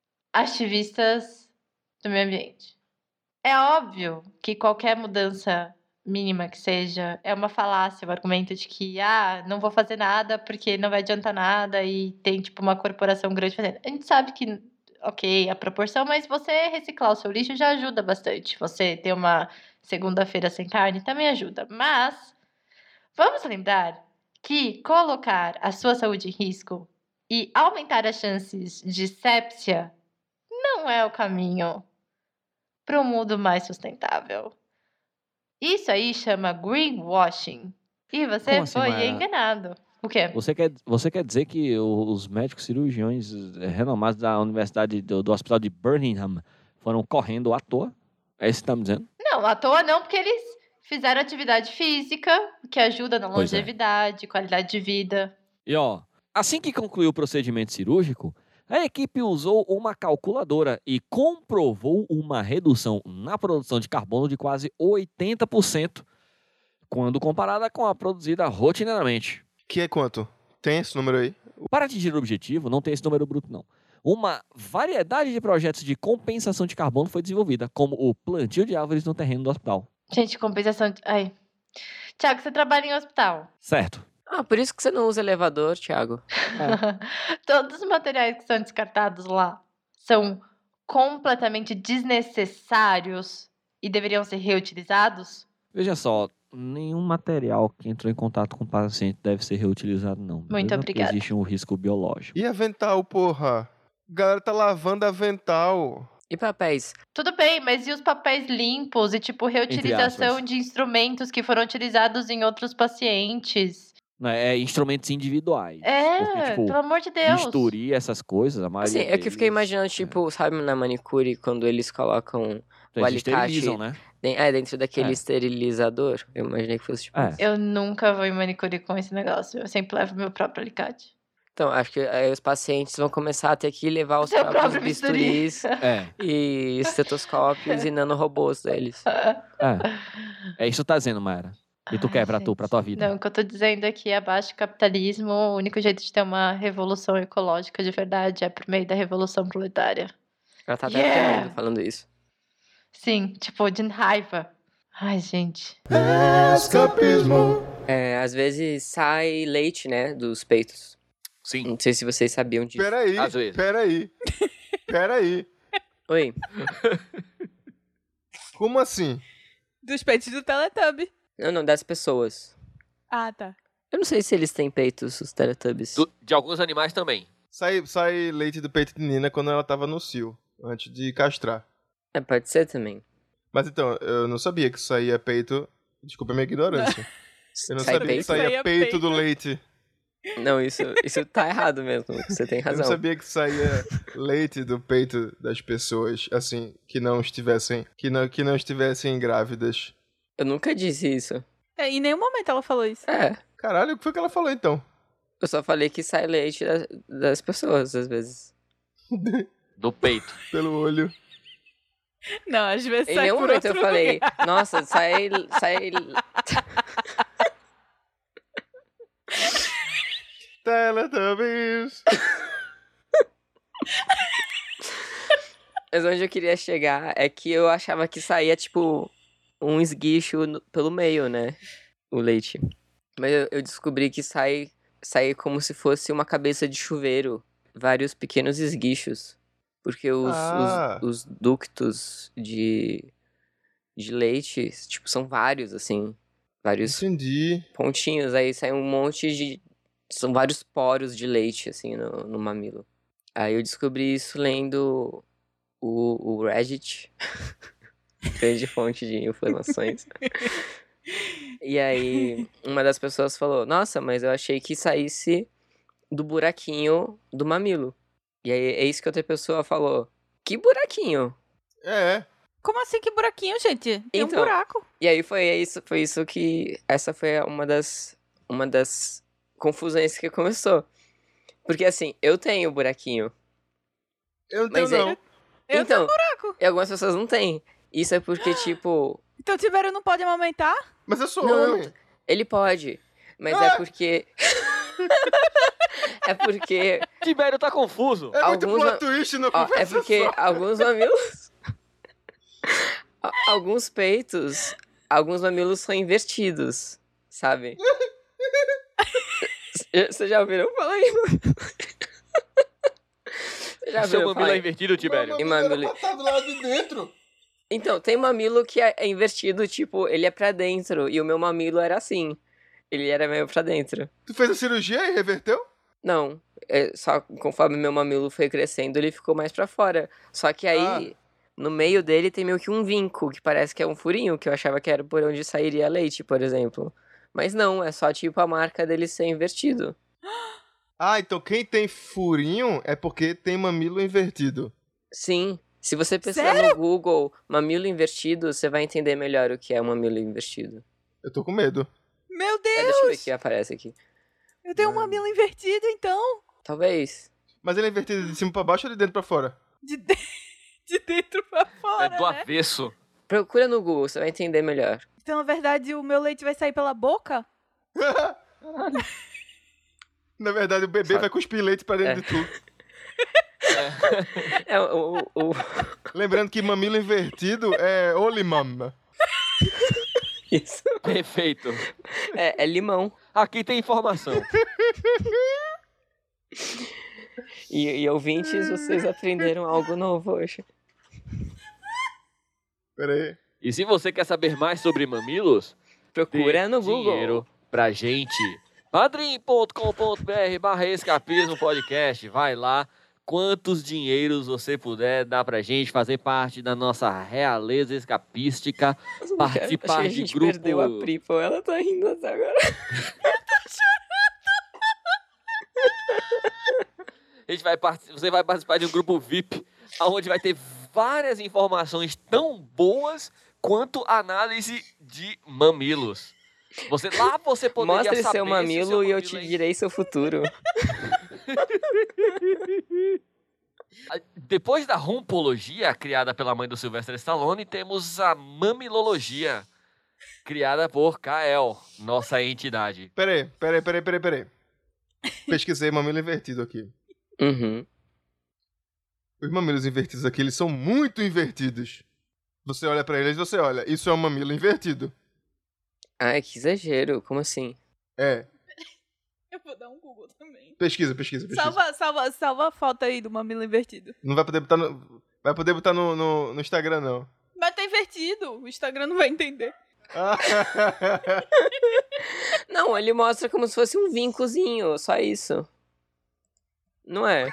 [SPEAKER 5] ativistas do meio ambiente. É óbvio que qualquer mudança mínima que seja é uma falácia, o argumento de que ah, não vou fazer nada porque não vai adiantar nada e tem tipo uma corporação grande fazendo. A gente sabe que ok, a proporção, mas você reciclar o seu lixo já ajuda bastante. Você ter uma segunda-feira sem carne também ajuda. Mas vamos lembrar que colocar a sua saúde em risco e aumentar as chances de sépsia não é o caminho para um mundo mais sustentável. Isso aí chama greenwashing. E você
[SPEAKER 1] Como assim,
[SPEAKER 5] foi
[SPEAKER 1] Mayara?
[SPEAKER 5] enganado. O quê?
[SPEAKER 1] Você quer, você quer dizer que o- os médicos cirurgiões eh, renomados da Universidade do, do Hospital de Birmingham foram correndo à toa? É isso que você tá me dizendo?
[SPEAKER 5] Não, à toa não, porque eles fizeram atividade física, que ajuda na
[SPEAKER 1] Pois é.
[SPEAKER 5] longevidade, qualidade de vida.
[SPEAKER 1] E ó, assim que concluiu o procedimento cirúrgico, a equipe usou uma calculadora e comprovou uma redução na produção de carbono de quase oitenta por cento quando comparada com a produzida rotineiramente.
[SPEAKER 4] Que é quanto? Tem esse número aí?
[SPEAKER 1] Para atingir o objetivo, não tem esse número bruto não. Uma variedade de projetos de compensação de carbono foi desenvolvida, como o plantio de árvores no terreno do hospital.
[SPEAKER 5] Gente, compensação. De... Ai. Tiago, você trabalha em hospital.
[SPEAKER 1] Certo.
[SPEAKER 2] Ah, por isso que você não usa elevador, Thiago.
[SPEAKER 5] Todos os materiais que são descartados lá são completamente desnecessários e deveriam ser reutilizados?
[SPEAKER 1] Veja só, nenhum material que entrou em contato com o paciente deve ser reutilizado, não.
[SPEAKER 5] Muito
[SPEAKER 1] beleza? Porque
[SPEAKER 5] obrigada.
[SPEAKER 1] existe um risco biológico.
[SPEAKER 4] E avental, porra? A galera tá lavando avental.
[SPEAKER 2] E papéis?
[SPEAKER 5] Tudo bem, mas e os papéis limpos e, tipo, reutilização
[SPEAKER 1] aspas.
[SPEAKER 5] de instrumentos que foram utilizados em outros pacientes?
[SPEAKER 1] Né, é instrumentos individuais.
[SPEAKER 5] É,
[SPEAKER 1] Porque, tipo,
[SPEAKER 5] pelo amor de Deus.
[SPEAKER 1] bisturi, essas coisas, a maioria
[SPEAKER 2] Assim, é que eu fiquei
[SPEAKER 1] deles,
[SPEAKER 2] imaginando, tipo, sabe, na manicure, quando eles colocam o
[SPEAKER 1] eles
[SPEAKER 2] alicate
[SPEAKER 1] esterilizam, né?
[SPEAKER 2] den- é, dentro daquele
[SPEAKER 1] É.
[SPEAKER 2] esterilizador. Eu imaginei que fosse tipo
[SPEAKER 1] É.
[SPEAKER 2] isso.
[SPEAKER 5] Eu nunca vou em manicure com esse negócio. Eu sempre levo meu próprio alicate.
[SPEAKER 2] Então, acho que aí os pacientes vão começar a ter que levar os
[SPEAKER 5] Seu
[SPEAKER 2] próprios
[SPEAKER 5] próprio bisturi.
[SPEAKER 2] bisturis
[SPEAKER 1] É,
[SPEAKER 2] e estetoscópios e nanorobôs deles.
[SPEAKER 1] é. É isso que tá dizendo, Mayara. E tu
[SPEAKER 5] Ai,
[SPEAKER 1] quer pra tu,
[SPEAKER 5] gente.
[SPEAKER 1] pra tua vida?
[SPEAKER 5] Não, o que eu tô dizendo aqui é abaixo do capitalismo, o único jeito de ter uma revolução ecológica de verdade é por meio da revolução proletária.
[SPEAKER 2] Ela tá até
[SPEAKER 5] Yeah!
[SPEAKER 2] tremendo falando isso.
[SPEAKER 5] Sim, tipo, de raiva. Ai, gente.
[SPEAKER 4] Escapismo.
[SPEAKER 2] É, às vezes sai leite, né, dos peitos.
[SPEAKER 1] Sim.
[SPEAKER 2] Não sei se vocês sabiam disso.
[SPEAKER 4] Peraí,
[SPEAKER 1] Às vezes.
[SPEAKER 4] peraí. Peraí.
[SPEAKER 2] Oi.
[SPEAKER 4] Como assim?
[SPEAKER 3] Dos peitos do Teletubby.
[SPEAKER 2] Não, não, das pessoas.
[SPEAKER 3] Ah, tá.
[SPEAKER 2] Eu não sei se eles têm peitos, os Teletubbies.
[SPEAKER 1] Do- de alguns animais também.
[SPEAKER 4] Sai, sai leite do peito de Nina quando ela tava no cio, antes de castrar.
[SPEAKER 2] É, pode ser também.
[SPEAKER 4] Mas então, eu não sabia que saía peito. Desculpa a minha ignorância. Eu não
[SPEAKER 2] Sai
[SPEAKER 4] sabia
[SPEAKER 2] peito?
[SPEAKER 4] que saía
[SPEAKER 3] Saía
[SPEAKER 4] peito,
[SPEAKER 3] peito.
[SPEAKER 4] do leite.
[SPEAKER 2] Não, isso, isso tá errado mesmo. Você tem
[SPEAKER 4] Eu não
[SPEAKER 2] razão.
[SPEAKER 4] sabia que saía leite do peito das pessoas, assim, que não estivessem, que não, que não estivessem grávidas.
[SPEAKER 2] Eu nunca disse isso.
[SPEAKER 3] É, em nenhum momento ela falou isso.
[SPEAKER 2] É,
[SPEAKER 4] Caralho, o que foi que ela falou então?
[SPEAKER 2] eu só falei que sai leite da- das pessoas, às vezes.
[SPEAKER 1] Do peito.
[SPEAKER 4] Pelo olho.
[SPEAKER 3] Não, às vezes
[SPEAKER 2] Em
[SPEAKER 3] sai
[SPEAKER 2] nenhum
[SPEAKER 3] por
[SPEAKER 2] momento eu
[SPEAKER 3] outro
[SPEAKER 2] falei,
[SPEAKER 3] lugar.
[SPEAKER 2] nossa, sai... sai...
[SPEAKER 4] Teletubbies.
[SPEAKER 2] Mas onde eu queria chegar é que eu achava que saía, tipo, um esguicho no- pelo meio, né? O leite. Mas eu, eu descobri que sai, sai como se fosse uma cabeça de chuveiro. Vários pequenos esguichos. Porque os,
[SPEAKER 4] Ah.
[SPEAKER 2] os, os ductos de, de leite, tipo, são vários, assim. Vários
[SPEAKER 4] Entendi.
[SPEAKER 2] pontinhos. Aí sai um monte de... São vários poros de leite, assim, no, no mamilo. Aí eu descobri isso lendo o, o Reddit. Grande fonte de informações. E aí, uma das pessoas falou, nossa, mas eu achei que saísse do buraquinho do mamilo. E aí, é isso que outra pessoa falou. Que buraquinho?
[SPEAKER 4] É.
[SPEAKER 3] Como assim, que buraquinho, gente? Tem
[SPEAKER 2] Então,
[SPEAKER 3] um buraco.
[SPEAKER 2] E aí foi isso, foi isso que... Essa foi uma das, uma das confusões que começou. Porque assim, eu tenho buraquinho.
[SPEAKER 4] Eu não tenho,
[SPEAKER 2] Mas é-
[SPEAKER 4] não.
[SPEAKER 3] Eu
[SPEAKER 2] então,
[SPEAKER 3] tenho um buraco.
[SPEAKER 2] e algumas pessoas não têm. Isso é porque, tipo...
[SPEAKER 3] Então o Tibério não pode amamentar?
[SPEAKER 4] Mas eu sou
[SPEAKER 2] Não,
[SPEAKER 4] homem.
[SPEAKER 2] ele pode. Mas
[SPEAKER 4] Ah!
[SPEAKER 2] é porque... é porque...
[SPEAKER 1] Tibério tá confuso.
[SPEAKER 4] É muito
[SPEAKER 2] alguns
[SPEAKER 4] plot
[SPEAKER 2] ma-
[SPEAKER 4] twist na
[SPEAKER 2] Ó, é
[SPEAKER 4] conversa
[SPEAKER 2] porque
[SPEAKER 4] só.
[SPEAKER 2] alguns mamilos... A- alguns peitos... Alguns mamilos são invertidos, sabe? Vocês já ouviram falar isso? Vocês já
[SPEAKER 1] Seu
[SPEAKER 2] ouviram
[SPEAKER 1] mamilo
[SPEAKER 2] falar
[SPEAKER 1] é invertido, Tibério?
[SPEAKER 2] E mamilo...
[SPEAKER 4] Tá do lado de dentro.
[SPEAKER 2] Então, tem mamilo que é é invertido, tipo, ele é pra dentro. E o meu mamilo era assim. Ele era meio pra dentro.
[SPEAKER 4] Tu fez a cirurgia e reverteu?
[SPEAKER 2] Não, é só conforme meu mamilo foi crescendo, ele ficou mais pra fora. Só que aí, no meio dele tem meio que um vinco, que parece que é um furinho, que eu achava que era por onde sairia leite, por exemplo. Mas não, é só tipo a marca dele ser invertido.
[SPEAKER 4] Ah, então quem tem furinho é porque tem mamilo invertido.
[SPEAKER 2] Sim, se você pesquisar no Google mamilo invertido, você vai entender melhor o que é um mamilo invertido.
[SPEAKER 4] Eu tô com medo.
[SPEAKER 3] Meu
[SPEAKER 2] É, deixa eu ver o
[SPEAKER 3] Deus!
[SPEAKER 2] que aparece aqui.
[SPEAKER 3] Eu tenho um mamilo invertido, então.
[SPEAKER 2] Talvez.
[SPEAKER 4] Mas ele é invertido de cima pra baixo ou de dentro pra fora?
[SPEAKER 3] De, de... de dentro pra fora,
[SPEAKER 1] É do
[SPEAKER 3] né?
[SPEAKER 1] avesso.
[SPEAKER 2] Procura no Google, você vai entender melhor.
[SPEAKER 3] Então, na verdade, o meu leite vai sair pela boca?
[SPEAKER 4] Na verdade, o bebê
[SPEAKER 2] Sabe?
[SPEAKER 4] vai cuspir leite pra dentro
[SPEAKER 2] É.
[SPEAKER 4] de tu.
[SPEAKER 2] É, o, o, o-
[SPEAKER 4] Lembrando que mamilo invertido é olimam.
[SPEAKER 2] Isso.
[SPEAKER 1] Perfeito.
[SPEAKER 2] É, é limão.
[SPEAKER 1] Aqui tem informação.
[SPEAKER 2] E, e ouvintes, vocês aprenderam algo novo hoje.
[SPEAKER 4] Pera aí.
[SPEAKER 1] E se você quer saber mais sobre mamilos,
[SPEAKER 2] Procura
[SPEAKER 1] dê
[SPEAKER 2] no Google.
[SPEAKER 1] dinheiro pra gente. padrim.com.br barra escapismo podcast. Vai lá. Quantos dinheiros você puder dar pra gente fazer parte da nossa realeza escapística, participar
[SPEAKER 2] Acho que a
[SPEAKER 1] de
[SPEAKER 2] gente
[SPEAKER 1] grupo...
[SPEAKER 2] perdeu a Pripo, ela tá rindo até agora.
[SPEAKER 1] A gente vai partic- Você vai participar de um grupo V I P, onde vai ter várias informações tão boas quanto análise de mamilos. Você, lá você poderia
[SPEAKER 2] Mostre
[SPEAKER 1] saber
[SPEAKER 2] seu
[SPEAKER 1] se o
[SPEAKER 2] mamilo
[SPEAKER 1] seu
[SPEAKER 2] e eu
[SPEAKER 1] mamilo
[SPEAKER 2] te
[SPEAKER 1] é-
[SPEAKER 2] direi seu futuro.
[SPEAKER 1] Depois da rompologia, criada pela mãe do Sylvester Stallone, temos a mamilologia, criada por Kael, nossa entidade.
[SPEAKER 4] Peraí, peraí, peraí, peraí, peraí. Pesquisei mamilo invertido aqui.
[SPEAKER 2] Uhum.
[SPEAKER 4] Os mamilos invertidos aqui, eles são muito invertidos. Você olha pra eles e você olha, isso é um mamilo invertido.
[SPEAKER 2] Ai, que exagero. Como assim?
[SPEAKER 4] É.
[SPEAKER 3] Eu vou dar um Google também.
[SPEAKER 4] Pesquisa, pesquisa, pesquisa.
[SPEAKER 3] Salva, salva, salva a foto aí do mamilo invertido.
[SPEAKER 4] Não vai poder botar no... Vai poder botar no, no, no Instagram, não.
[SPEAKER 3] Mas tá invertido. O Instagram não vai entender.
[SPEAKER 2] Não, ele mostra como se fosse um vincozinho, só isso. Não é?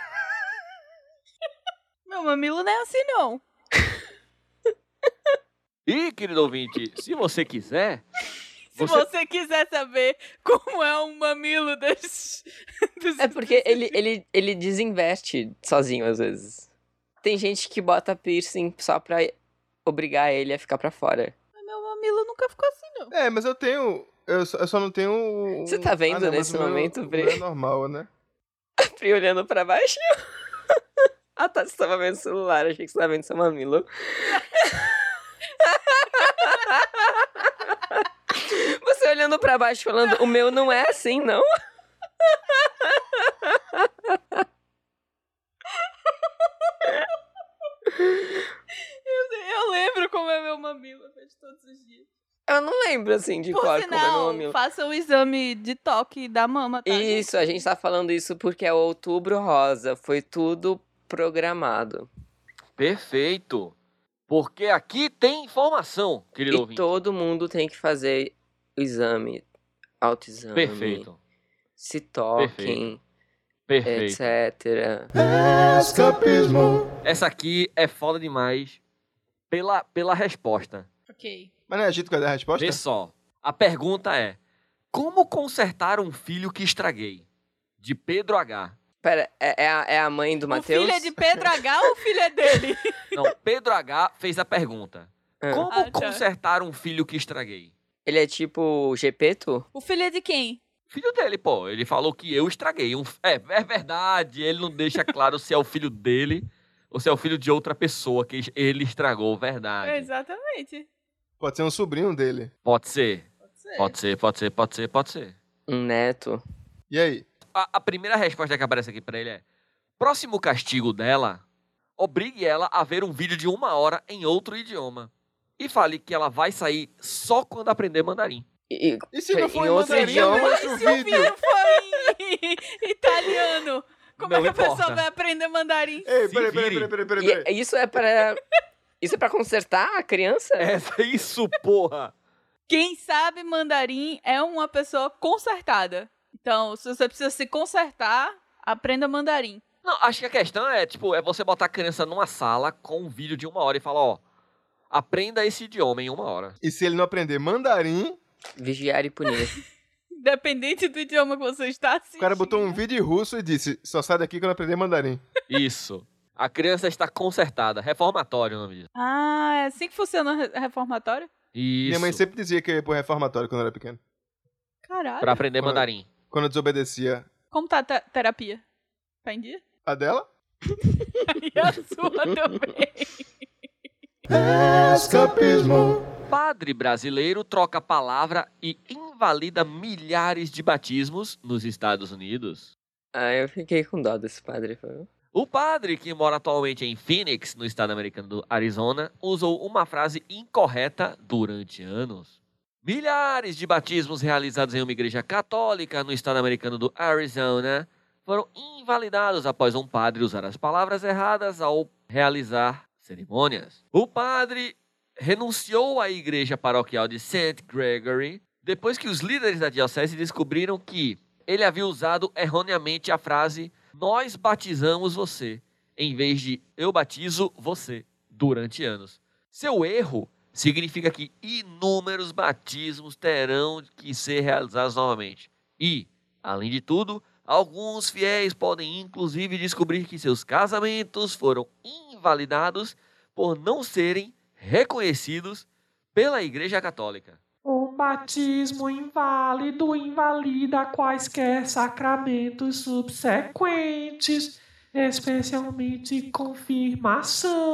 [SPEAKER 3] Meu mamilo não é assim, não.
[SPEAKER 1] E, querido ouvinte, se você quiser...
[SPEAKER 3] Se você... você quiser saber como é um mamilo das... dos...
[SPEAKER 2] É porque ele, ele, ele desinverte sozinho, às vezes. Tem gente que bota piercing só pra obrigar ele a ficar pra fora.
[SPEAKER 3] Mas meu mamilo nunca ficou assim, não.
[SPEAKER 4] É, mas eu tenho... Eu só, eu só não tenho... Um...
[SPEAKER 2] Você tá vendo
[SPEAKER 4] ah, não,
[SPEAKER 2] nesse momento,
[SPEAKER 4] meu,
[SPEAKER 2] Pri?
[SPEAKER 4] É normal, né?
[SPEAKER 2] A Pri olhando pra baixo. Ah, tá, você tava vendo o celular, achei que você tava vendo seu mamilo. Você olhando pra baixo falando, o meu não é assim, não?
[SPEAKER 3] Eu, eu lembro como é meu mamilo, eu vejo todos os dias.
[SPEAKER 2] Eu não lembro, assim, de
[SPEAKER 3] Por
[SPEAKER 2] cor
[SPEAKER 3] sinal,
[SPEAKER 2] como é meu mamilo.
[SPEAKER 3] faça o exame de toque da mama, tá?
[SPEAKER 2] Isso,
[SPEAKER 3] gente?
[SPEAKER 2] a gente tá falando isso porque é o Outubro Rosa. Foi tudo programado.
[SPEAKER 1] Perfeito. Porque aqui tem informação, querido
[SPEAKER 2] E
[SPEAKER 1] ouvinte.
[SPEAKER 2] todo mundo tem que fazer o exame, autoexame.
[SPEAKER 1] Perfeito.
[SPEAKER 2] Se toquem,
[SPEAKER 1] Perfeito.
[SPEAKER 2] etcétera.
[SPEAKER 4] Escapismo.
[SPEAKER 1] Essa aqui é foda demais pela, pela resposta.
[SPEAKER 3] Ok.
[SPEAKER 4] Mas não é a gente que vai dar a resposta?
[SPEAKER 1] Vê só. A pergunta é: como consertar um filho que estraguei? De Pedro H.
[SPEAKER 2] Pera, é, é, a, é a mãe do
[SPEAKER 3] O
[SPEAKER 2] Matheus?
[SPEAKER 3] filho é de Pedro H ou o filho é dele?
[SPEAKER 1] Não, Pedro H fez a pergunta.
[SPEAKER 2] Ah.
[SPEAKER 1] Como
[SPEAKER 3] Ah, tá.
[SPEAKER 1] consertar um filho que estraguei?
[SPEAKER 2] Ele é tipo Gepeto?
[SPEAKER 3] O filho é de quem?
[SPEAKER 1] Filho dele, pô. Ele falou que eu estraguei. Um... É, é verdade. Ele não deixa claro se é o filho dele ou se é o filho de outra pessoa que ele estragou. Verdade.
[SPEAKER 3] Exatamente.
[SPEAKER 4] Pode ser um sobrinho dele.
[SPEAKER 1] Pode ser.
[SPEAKER 3] Pode ser.
[SPEAKER 1] Pode ser, pode ser, pode ser, pode ser.
[SPEAKER 2] Um neto?
[SPEAKER 4] E aí?
[SPEAKER 1] A, a primeira resposta que aparece aqui pra ele é: próximo castigo dela, obrigue ela a ver um vídeo de uma hora em outro idioma. E fale que ela vai sair só quando aprender mandarim.
[SPEAKER 2] E,
[SPEAKER 4] E se não for
[SPEAKER 2] em
[SPEAKER 4] em
[SPEAKER 2] outro
[SPEAKER 4] mandarim,
[SPEAKER 2] idioma?
[SPEAKER 4] é
[SPEAKER 3] E
[SPEAKER 4] outro
[SPEAKER 3] se o
[SPEAKER 4] vídeo?
[SPEAKER 3] filho for em italiano? Como
[SPEAKER 1] Não
[SPEAKER 3] é que a
[SPEAKER 1] importa.
[SPEAKER 3] pessoa vai aprender mandarim?
[SPEAKER 4] Ei,
[SPEAKER 1] Se
[SPEAKER 4] peraí, peraí,
[SPEAKER 1] vire.
[SPEAKER 4] peraí, peraí,
[SPEAKER 2] E
[SPEAKER 4] peraí.
[SPEAKER 2] é- isso é pra... Isso é pra consertar a criança?
[SPEAKER 1] Essa é isso, porra!
[SPEAKER 3] Quem sabe mandarim é uma pessoa consertada. Então, se você precisa se consertar, aprenda mandarim.
[SPEAKER 1] Não, acho que a questão é, tipo, é você botar a criança numa sala com um vídeo de uma hora e falar, ó, aprenda esse idioma em uma hora.
[SPEAKER 4] E se ele não aprender mandarim,
[SPEAKER 2] Vigiar e punir.
[SPEAKER 3] Independente do idioma que você está assistindo.
[SPEAKER 4] o cara botou um vídeo em russo e disse, só sai daqui quando aprender mandarim.
[SPEAKER 1] Isso. A criança está consertada. Reformatório o nome disso.
[SPEAKER 3] Ah, é assim que funciona o re- reformatório?
[SPEAKER 1] Isso.
[SPEAKER 4] Minha mãe sempre dizia que eu ia pro reformatório quando eu era pequeno.
[SPEAKER 3] Caralho.
[SPEAKER 1] Pra aprender
[SPEAKER 4] Quando-
[SPEAKER 1] mandarim.
[SPEAKER 4] Quando eu desobedecia.
[SPEAKER 3] Como tá a te- terapia? Tá em dia?
[SPEAKER 4] A dela?
[SPEAKER 3] E a sua também.
[SPEAKER 4] Escapismo.
[SPEAKER 1] Padre brasileiro troca palavra e invalida milhares de batismos nos Estados Unidos.
[SPEAKER 2] Ah, eu fiquei com dó desse padre. Foi...
[SPEAKER 1] O padre, que mora atualmente em Phoenix, no estado americano do Arizona, usou uma frase incorreta durante anos. Milhares de batismos realizados em uma igreja católica no estado americano do Arizona foram invalidados após um padre usar as palavras erradas ao realizar cerimônias. O padre renunciou à igreja paroquial de Saint Gregory depois que os líderes da diocese descobriram que ele havia usado erroneamente a frase "nós batizamos você", em vez de "eu batizo você", durante anos. Seu erro significa que inúmeros batismos terão que ser realizados novamente. E, além de tudo, alguns fiéis podem inclusive descobrir que seus casamentos foram invalidados por não serem reconhecidos pela Igreja Católica.
[SPEAKER 8] Um batismo inválido invalida quaisquer sacramentos subsequentes, especialmente confirmação,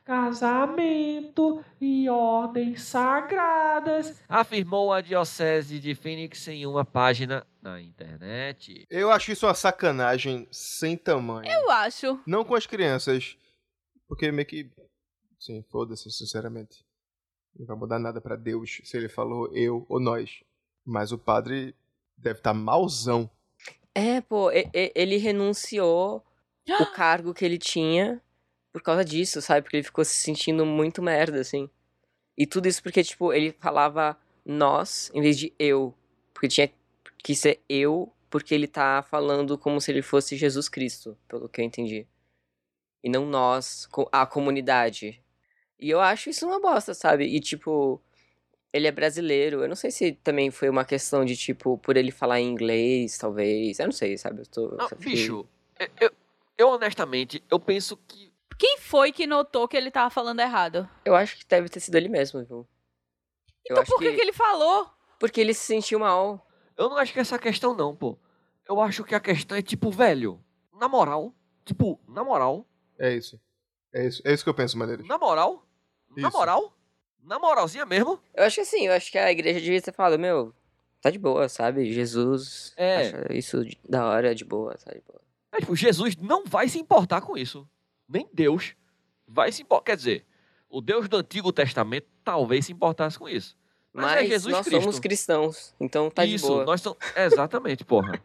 [SPEAKER 8] casamento e ordens sagradas.
[SPEAKER 1] Afirmou a Diocese de Phoenix em uma página na internet.
[SPEAKER 4] Eu acho isso uma sacanagem sem tamanho.
[SPEAKER 3] Eu acho.
[SPEAKER 4] Não com as crianças. Porque meio que... Sim, foda-se, sinceramente. Não vai mudar nada pra Deus se ele falou eu ou nós. Mas o padre deve estar malzão.
[SPEAKER 2] É, pô, e- e- ele renunciou o cargo que ele tinha por causa disso, sabe? Porque ele ficou se sentindo muito merda, assim. E tudo isso porque, tipo, ele falava nós em vez de eu. Porque tinha que ser eu, porque ele tá falando como se ele fosse Jesus Cristo, pelo que eu entendi. E não nós, co- a comunidade. E eu acho isso uma bosta, sabe? E, tipo, ele é brasileiro. Eu não sei se também foi uma questão de, tipo, por ele falar em inglês, talvez. Eu não sei, sabe? Eu tô,
[SPEAKER 1] Não,
[SPEAKER 2] só fiquei-
[SPEAKER 1] bicho, eu, eu, eu honestamente, eu penso que...
[SPEAKER 3] Quem foi que notou que ele tava falando errado?
[SPEAKER 2] Eu acho que deve ter sido ele mesmo, viu? Eu
[SPEAKER 3] Então
[SPEAKER 2] acho
[SPEAKER 3] por que, que ele falou?
[SPEAKER 2] Porque ele se sentiu mal.
[SPEAKER 1] Eu não acho que é essa questão não, pô. Eu acho que a questão é tipo, velho, na moral, tipo, na moral,
[SPEAKER 4] É isso. É isso, é isso que eu penso, Maneiras.
[SPEAKER 1] na moral, na
[SPEAKER 4] Isso.
[SPEAKER 1] moral, na moralzinha mesmo.
[SPEAKER 2] Eu acho que assim, eu acho que a igreja devia ter falado, meu, tá de boa, sabe? Jesus
[SPEAKER 1] É.
[SPEAKER 2] acha isso de- da hora, de boa, tá de boa.
[SPEAKER 1] É, tipo, Jesus não vai se importar com isso. Nem Deus vai se importar. Quer dizer, o Deus do Antigo Testamento talvez se importasse com isso. Mas,
[SPEAKER 2] Mas,
[SPEAKER 1] é Jesus
[SPEAKER 2] nós
[SPEAKER 1] Cristo.
[SPEAKER 2] somos cristãos, então tá
[SPEAKER 1] isso,
[SPEAKER 2] de boa.
[SPEAKER 1] nós somos... Exatamente, porra.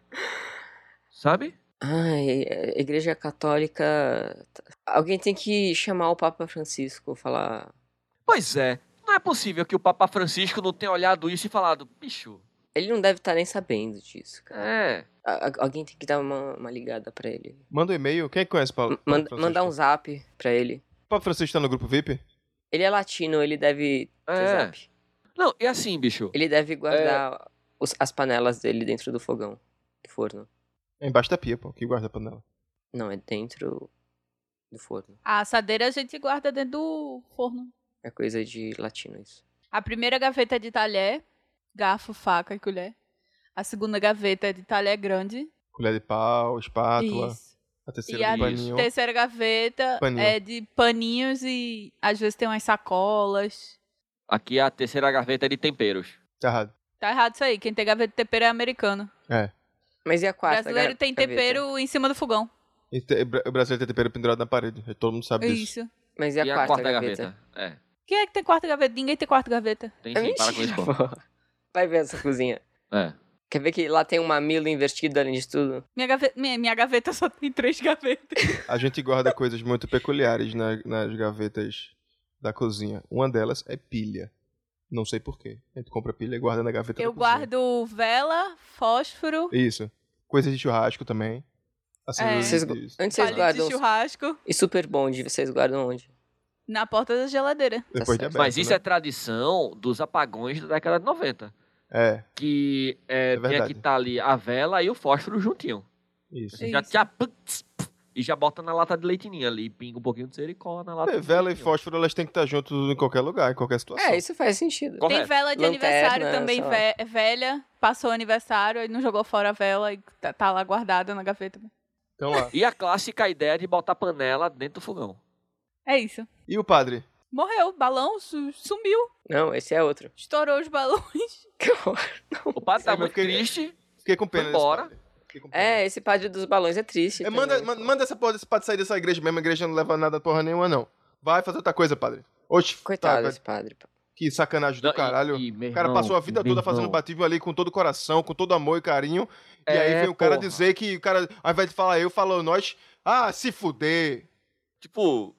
[SPEAKER 1] Sabe?
[SPEAKER 2] Ai, a igreja católica... Alguém tem que chamar o Papa Francisco, falar...
[SPEAKER 1] Pois é, não é possível que o Papa Francisco não tenha olhado isso e falado, bicho,
[SPEAKER 2] Ele não deve estar nem sabendo disso, cara.
[SPEAKER 1] é...
[SPEAKER 2] A- a- alguém tem que dar uma, uma ligada pra ele.
[SPEAKER 4] Manda um e-mail. Quem é que conhece o Paulo?
[SPEAKER 2] M- manda- mandar um zap pra ele.
[SPEAKER 4] O Papa Francisco tá no grupo V I P?
[SPEAKER 2] Ele é latino, ele deve ter
[SPEAKER 1] É.
[SPEAKER 2] zap.
[SPEAKER 1] Não, e assim, bicho,
[SPEAKER 2] Ele deve
[SPEAKER 1] É.
[SPEAKER 2] guardar os- as panelas dele dentro do fogão, do forno.
[SPEAKER 4] É embaixo da pia, pô. Que guarda a panela.
[SPEAKER 2] Não, é dentro do forno.
[SPEAKER 3] A assadeira a gente guarda dentro do forno.
[SPEAKER 2] É coisa de latino isso.
[SPEAKER 3] A primeira gaveta é de talher, garfo, faca e colher. A segunda gaveta é de talher grande.
[SPEAKER 4] Colher de pau, espátula.
[SPEAKER 3] Isso.
[SPEAKER 4] A terceira
[SPEAKER 3] E a
[SPEAKER 4] de paninho.
[SPEAKER 3] terceira gaveta
[SPEAKER 4] Paninho.
[SPEAKER 3] é de paninhos e às vezes tem umas sacolas.
[SPEAKER 1] aqui a terceira gaveta é de temperos.
[SPEAKER 4] Tá errado.
[SPEAKER 3] Tá errado isso aí. Quem tem gaveta de tempero é americano.
[SPEAKER 4] É.
[SPEAKER 2] Mas e a
[SPEAKER 3] O
[SPEAKER 2] quarta
[SPEAKER 3] brasileiro
[SPEAKER 2] ga-
[SPEAKER 3] tem
[SPEAKER 2] gaveta?
[SPEAKER 3] tempero em cima do fogão.
[SPEAKER 4] E te- O brasileiro tem tempero pendurado na parede. Todo mundo sabe disso.
[SPEAKER 3] Isso.
[SPEAKER 2] Mas e a,
[SPEAKER 1] E a
[SPEAKER 2] quarta,
[SPEAKER 1] quarta
[SPEAKER 2] gaveta?
[SPEAKER 1] gaveta? É,
[SPEAKER 3] Quem é que tem quarta gaveta? Ninguém tem quarta gaveta.
[SPEAKER 1] tem
[SPEAKER 2] É
[SPEAKER 1] sim, para com isso,
[SPEAKER 2] mentira,
[SPEAKER 1] pô.
[SPEAKER 2] pô. Vai ver essa cozinha.
[SPEAKER 1] É.
[SPEAKER 2] Quer ver que lá tem um mamilo invertido além de tudo?
[SPEAKER 3] Minha gaveta, minha, minha gaveta só tem três gavetas.
[SPEAKER 4] A gente guarda coisas muito peculiares na- nas gavetas da cozinha. Uma delas é pilha. Não sei porquê. A gente compra pilha e guarda na gaveta
[SPEAKER 3] Eu
[SPEAKER 4] da cozinha.
[SPEAKER 3] guardo vela, fósforo,
[SPEAKER 4] Isso. Coisas de churrasco também. Assim,
[SPEAKER 3] É.
[SPEAKER 2] Vocês,
[SPEAKER 4] isso.
[SPEAKER 2] onde vocês
[SPEAKER 3] palito
[SPEAKER 2] guardam?
[SPEAKER 3] de churrasco,
[SPEAKER 2] E super bonde, vocês guardam onde?
[SPEAKER 3] na porta da geladeira.
[SPEAKER 4] Depois de
[SPEAKER 2] certo.
[SPEAKER 4] aberto,
[SPEAKER 1] Mas isso
[SPEAKER 4] né?
[SPEAKER 1] é tradição dos apagões da década de noventa.
[SPEAKER 4] É,
[SPEAKER 1] Que é,
[SPEAKER 4] É
[SPEAKER 1] tinha
[SPEAKER 4] verdade.
[SPEAKER 1] que estar ali a vela e o fósforo juntinho.
[SPEAKER 4] isso.
[SPEAKER 1] Você já,
[SPEAKER 3] Isso.
[SPEAKER 1] já putz, pf, e já bota na lata de leitinho ali, pinga um pouquinho de cera e cola na lata.
[SPEAKER 4] É,
[SPEAKER 1] de
[SPEAKER 4] vela e
[SPEAKER 1] leitinho.
[SPEAKER 4] fósforo, elas têm que estar juntas em qualquer lugar, em qualquer situação.
[SPEAKER 2] É, isso faz sentido.
[SPEAKER 1] Correto.
[SPEAKER 3] Tem vela de
[SPEAKER 2] Lanterna,
[SPEAKER 3] aniversário também
[SPEAKER 2] sei lá.
[SPEAKER 3] ve- velha. Passou o aniversário e não jogou fora a vela e tá, tá lá guardada na gaveta.
[SPEAKER 4] Então lá.
[SPEAKER 1] E a clássica ideia de botar panela dentro do fogão.
[SPEAKER 3] É isso.
[SPEAKER 4] E o padre?
[SPEAKER 3] Morreu, balão su- sumiu.
[SPEAKER 2] Não, esse é outro.
[SPEAKER 3] Estourou os balões.
[SPEAKER 2] Que horror.
[SPEAKER 1] O padre tá
[SPEAKER 4] Sim, mas
[SPEAKER 1] muito
[SPEAKER 4] fiquei-
[SPEAKER 1] triste.
[SPEAKER 4] Fiquei com pena
[SPEAKER 1] Foi
[SPEAKER 4] desse
[SPEAKER 1] embora.
[SPEAKER 4] padre. Fiquei com pena.
[SPEAKER 2] É, esse padre dos balões é triste.
[SPEAKER 4] É, manda,
[SPEAKER 2] também.
[SPEAKER 4] manda, manda essa porra desse padre sair dessa igreja mesmo. A igreja não leva nada porra nenhuma, não. Vai fazer outra coisa, padre. Oxe,
[SPEAKER 2] Coitado
[SPEAKER 4] tá,
[SPEAKER 2] desse padre. pô.
[SPEAKER 4] que sacanagem do
[SPEAKER 1] Não, e-
[SPEAKER 4] caralho.
[SPEAKER 1] e, meu
[SPEAKER 4] O cara
[SPEAKER 1] irmão,
[SPEAKER 4] passou a vida
[SPEAKER 1] meu
[SPEAKER 4] toda fazendo
[SPEAKER 1] irmão.
[SPEAKER 4] batismo ali com todo o coração, com todo amor e carinho. E
[SPEAKER 1] É,
[SPEAKER 4] aí vem o cara
[SPEAKER 1] porra.
[SPEAKER 4] dizer que o cara, ao invés de falar eu, falou nós. Ah, se fuder.
[SPEAKER 1] Tipo,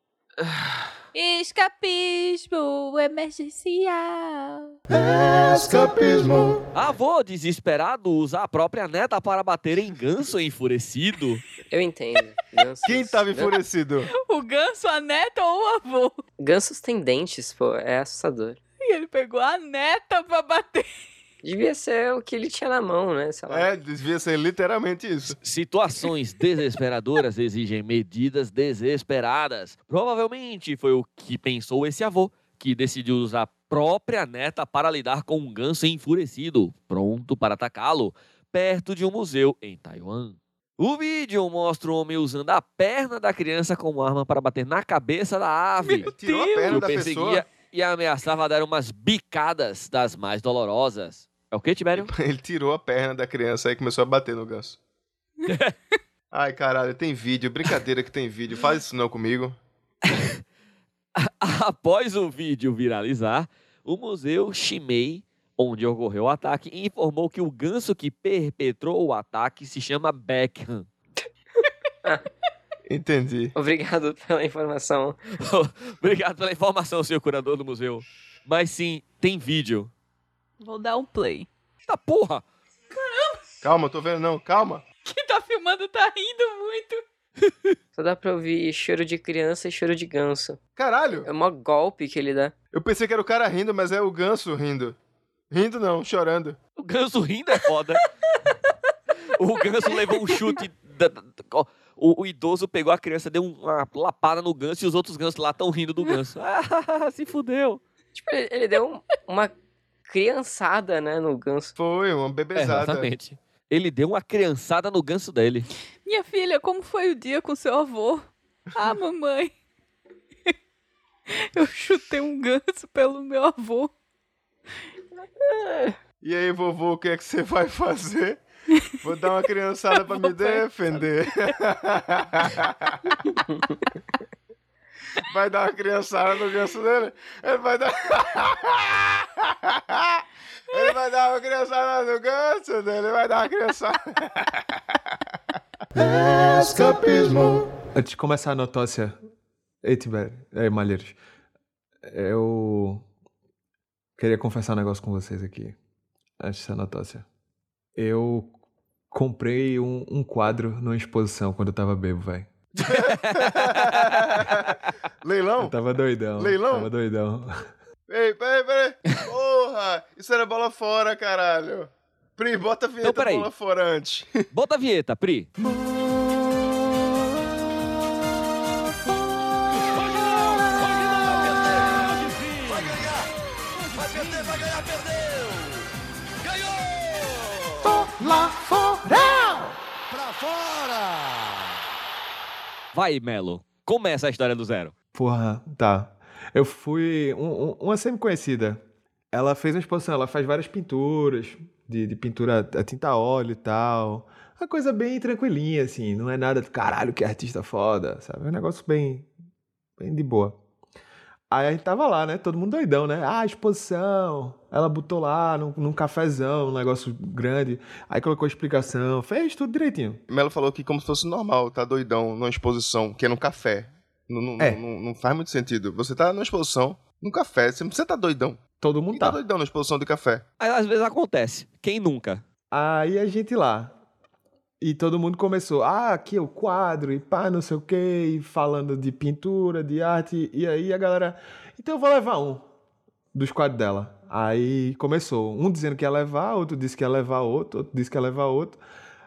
[SPEAKER 3] Escapismo emergencial.
[SPEAKER 4] Escapismo.
[SPEAKER 1] avô desesperado usa a própria neta para bater em ganso enfurecido.
[SPEAKER 2] Eu entendo. Gansos,
[SPEAKER 4] Quem tava
[SPEAKER 2] gan-
[SPEAKER 4] enfurecido?
[SPEAKER 3] O ganso, a neta ou o avô?
[SPEAKER 2] Gansos têm dentes, pô. É assustador.
[SPEAKER 3] E ele pegou a neta pra bater.
[SPEAKER 2] Devia ser o que ele tinha na mão, né? Sei lá.
[SPEAKER 4] É, devia ser literalmente isso.
[SPEAKER 1] Situações desesperadoras exigem medidas desesperadas. Provavelmente foi o que pensou esse avô, que decidiu usar a própria neta para lidar com um ganso enfurecido, pronto para atacá-lo, perto de um museu em Taiwan. O vídeo mostra o homem usando a perna da criança como arma para bater na cabeça da ave.
[SPEAKER 4] Meu Tirou a perna
[SPEAKER 1] que o
[SPEAKER 4] da
[SPEAKER 1] perseguia
[SPEAKER 4] pessoa?
[SPEAKER 1] e ameaçava dar umas bicadas das mais dolorosas. É o que, Tibério?
[SPEAKER 4] Ele tirou a perna da criança e começou a bater no ganso. Ai, caralho, tem vídeo. Brincadeira que tem vídeo. Faz isso não comigo.
[SPEAKER 1] Após o vídeo viralizar, o Museu Shimei, onde ocorreu o ataque, informou que o ganso que perpetrou o ataque se chama Beckham.
[SPEAKER 4] Entendi.
[SPEAKER 2] Obrigado pela informação.
[SPEAKER 1] Obrigado pela informação, senhor curador do museu. Mas sim, tem vídeo.
[SPEAKER 3] Vou dar um play.
[SPEAKER 1] Eita porra!
[SPEAKER 4] Calma, tô vendo não, calma.
[SPEAKER 3] Quem tá filmando tá rindo muito.
[SPEAKER 2] Só dá pra ouvir choro de criança e choro de ganso.
[SPEAKER 4] Caralho!
[SPEAKER 2] É um golpe que ele dá.
[SPEAKER 4] Eu pensei que era o cara rindo, mas é o ganso rindo. Rindo não, chorando.
[SPEAKER 1] O ganso rindo é foda. O ganso levou um chute. Da, da, da, o, o idoso pegou a criança, deu uma lapada no ganso e os outros gansos lá estão rindo do ganso. Ah, se fudeu.
[SPEAKER 2] Tipo, ele, ele deu um, uma criançada, né, no ganso.
[SPEAKER 4] Foi, uma bebezada.
[SPEAKER 1] Exatamente. Ele deu uma criançada no ganso dele.
[SPEAKER 3] Minha filha, como foi o dia com seu avô? Ah, mamãe. Eu chutei um ganso pelo meu avô.
[SPEAKER 4] E aí, vovô, o que é que você vai fazer? Vou dar uma criançada pra me defender. Vai dar uma criançada no ganso dele? Ele vai dar... Ele vai dar uma criançada no ganso dele, ele vai dar uma criançada...
[SPEAKER 10] Escapismo. Antes de começar a notócia... Ei, Tibério, ei, Malheiros, eu queria confessar um negócio com vocês aqui, antes da notócia. Eu comprei um, um quadro numa exposição quando eu tava bêbado, velho.
[SPEAKER 4] Leilão?
[SPEAKER 10] Eu tava doidão.
[SPEAKER 4] Leilão?
[SPEAKER 10] Tava doidão.
[SPEAKER 4] Ei, peraí, peraí. Porra, isso era bola fora, caralho. Pri, bota a vinheta
[SPEAKER 1] Então, peraí.
[SPEAKER 4] bola fora antes.
[SPEAKER 1] Bota a vinheta, Pri.
[SPEAKER 8] Lá fora!
[SPEAKER 11] Pra fora!
[SPEAKER 1] Vai, Melo. Começa a história do zero.
[SPEAKER 10] Porra, tá. Eu fui... Um, um, uma semi-conhecida. Ela fez uma exposição, ela faz várias pinturas, de, de pintura a tinta a óleo e tal. Uma coisa bem tranquilinha, assim. Não é nada de caralho, que artista foda, sabe? É um negócio bem, bem de boa. Aí a gente tava lá, né? Todo mundo doidão, né? Ah, exposição. Ela botou lá num, num cafezão, um negócio grande. Aí colocou explicação. Fez tudo direitinho.
[SPEAKER 4] Melo falou que como se fosse normal, tá doidão numa exposição, que é num café. Não, não,
[SPEAKER 10] É.
[SPEAKER 4] não, não faz muito sentido. Você tá numa exposição, num café, você não precisa tá doidão.
[SPEAKER 10] Todo mundo
[SPEAKER 4] Quem tá
[SPEAKER 10] tá.
[SPEAKER 4] doidão na exposição de café?
[SPEAKER 1] Aí, às vezes acontece. Quem nunca?
[SPEAKER 10] Aí a gente lá. E todo mundo começou, ah, aqui é o quadro, e pá, não sei o quê, e falando de pintura, de arte. E aí a galera, então eu vou levar um dos quadros dela. Aí começou, um dizendo que ia levar, outro disse que ia levar outro, outro disse que ia levar outro.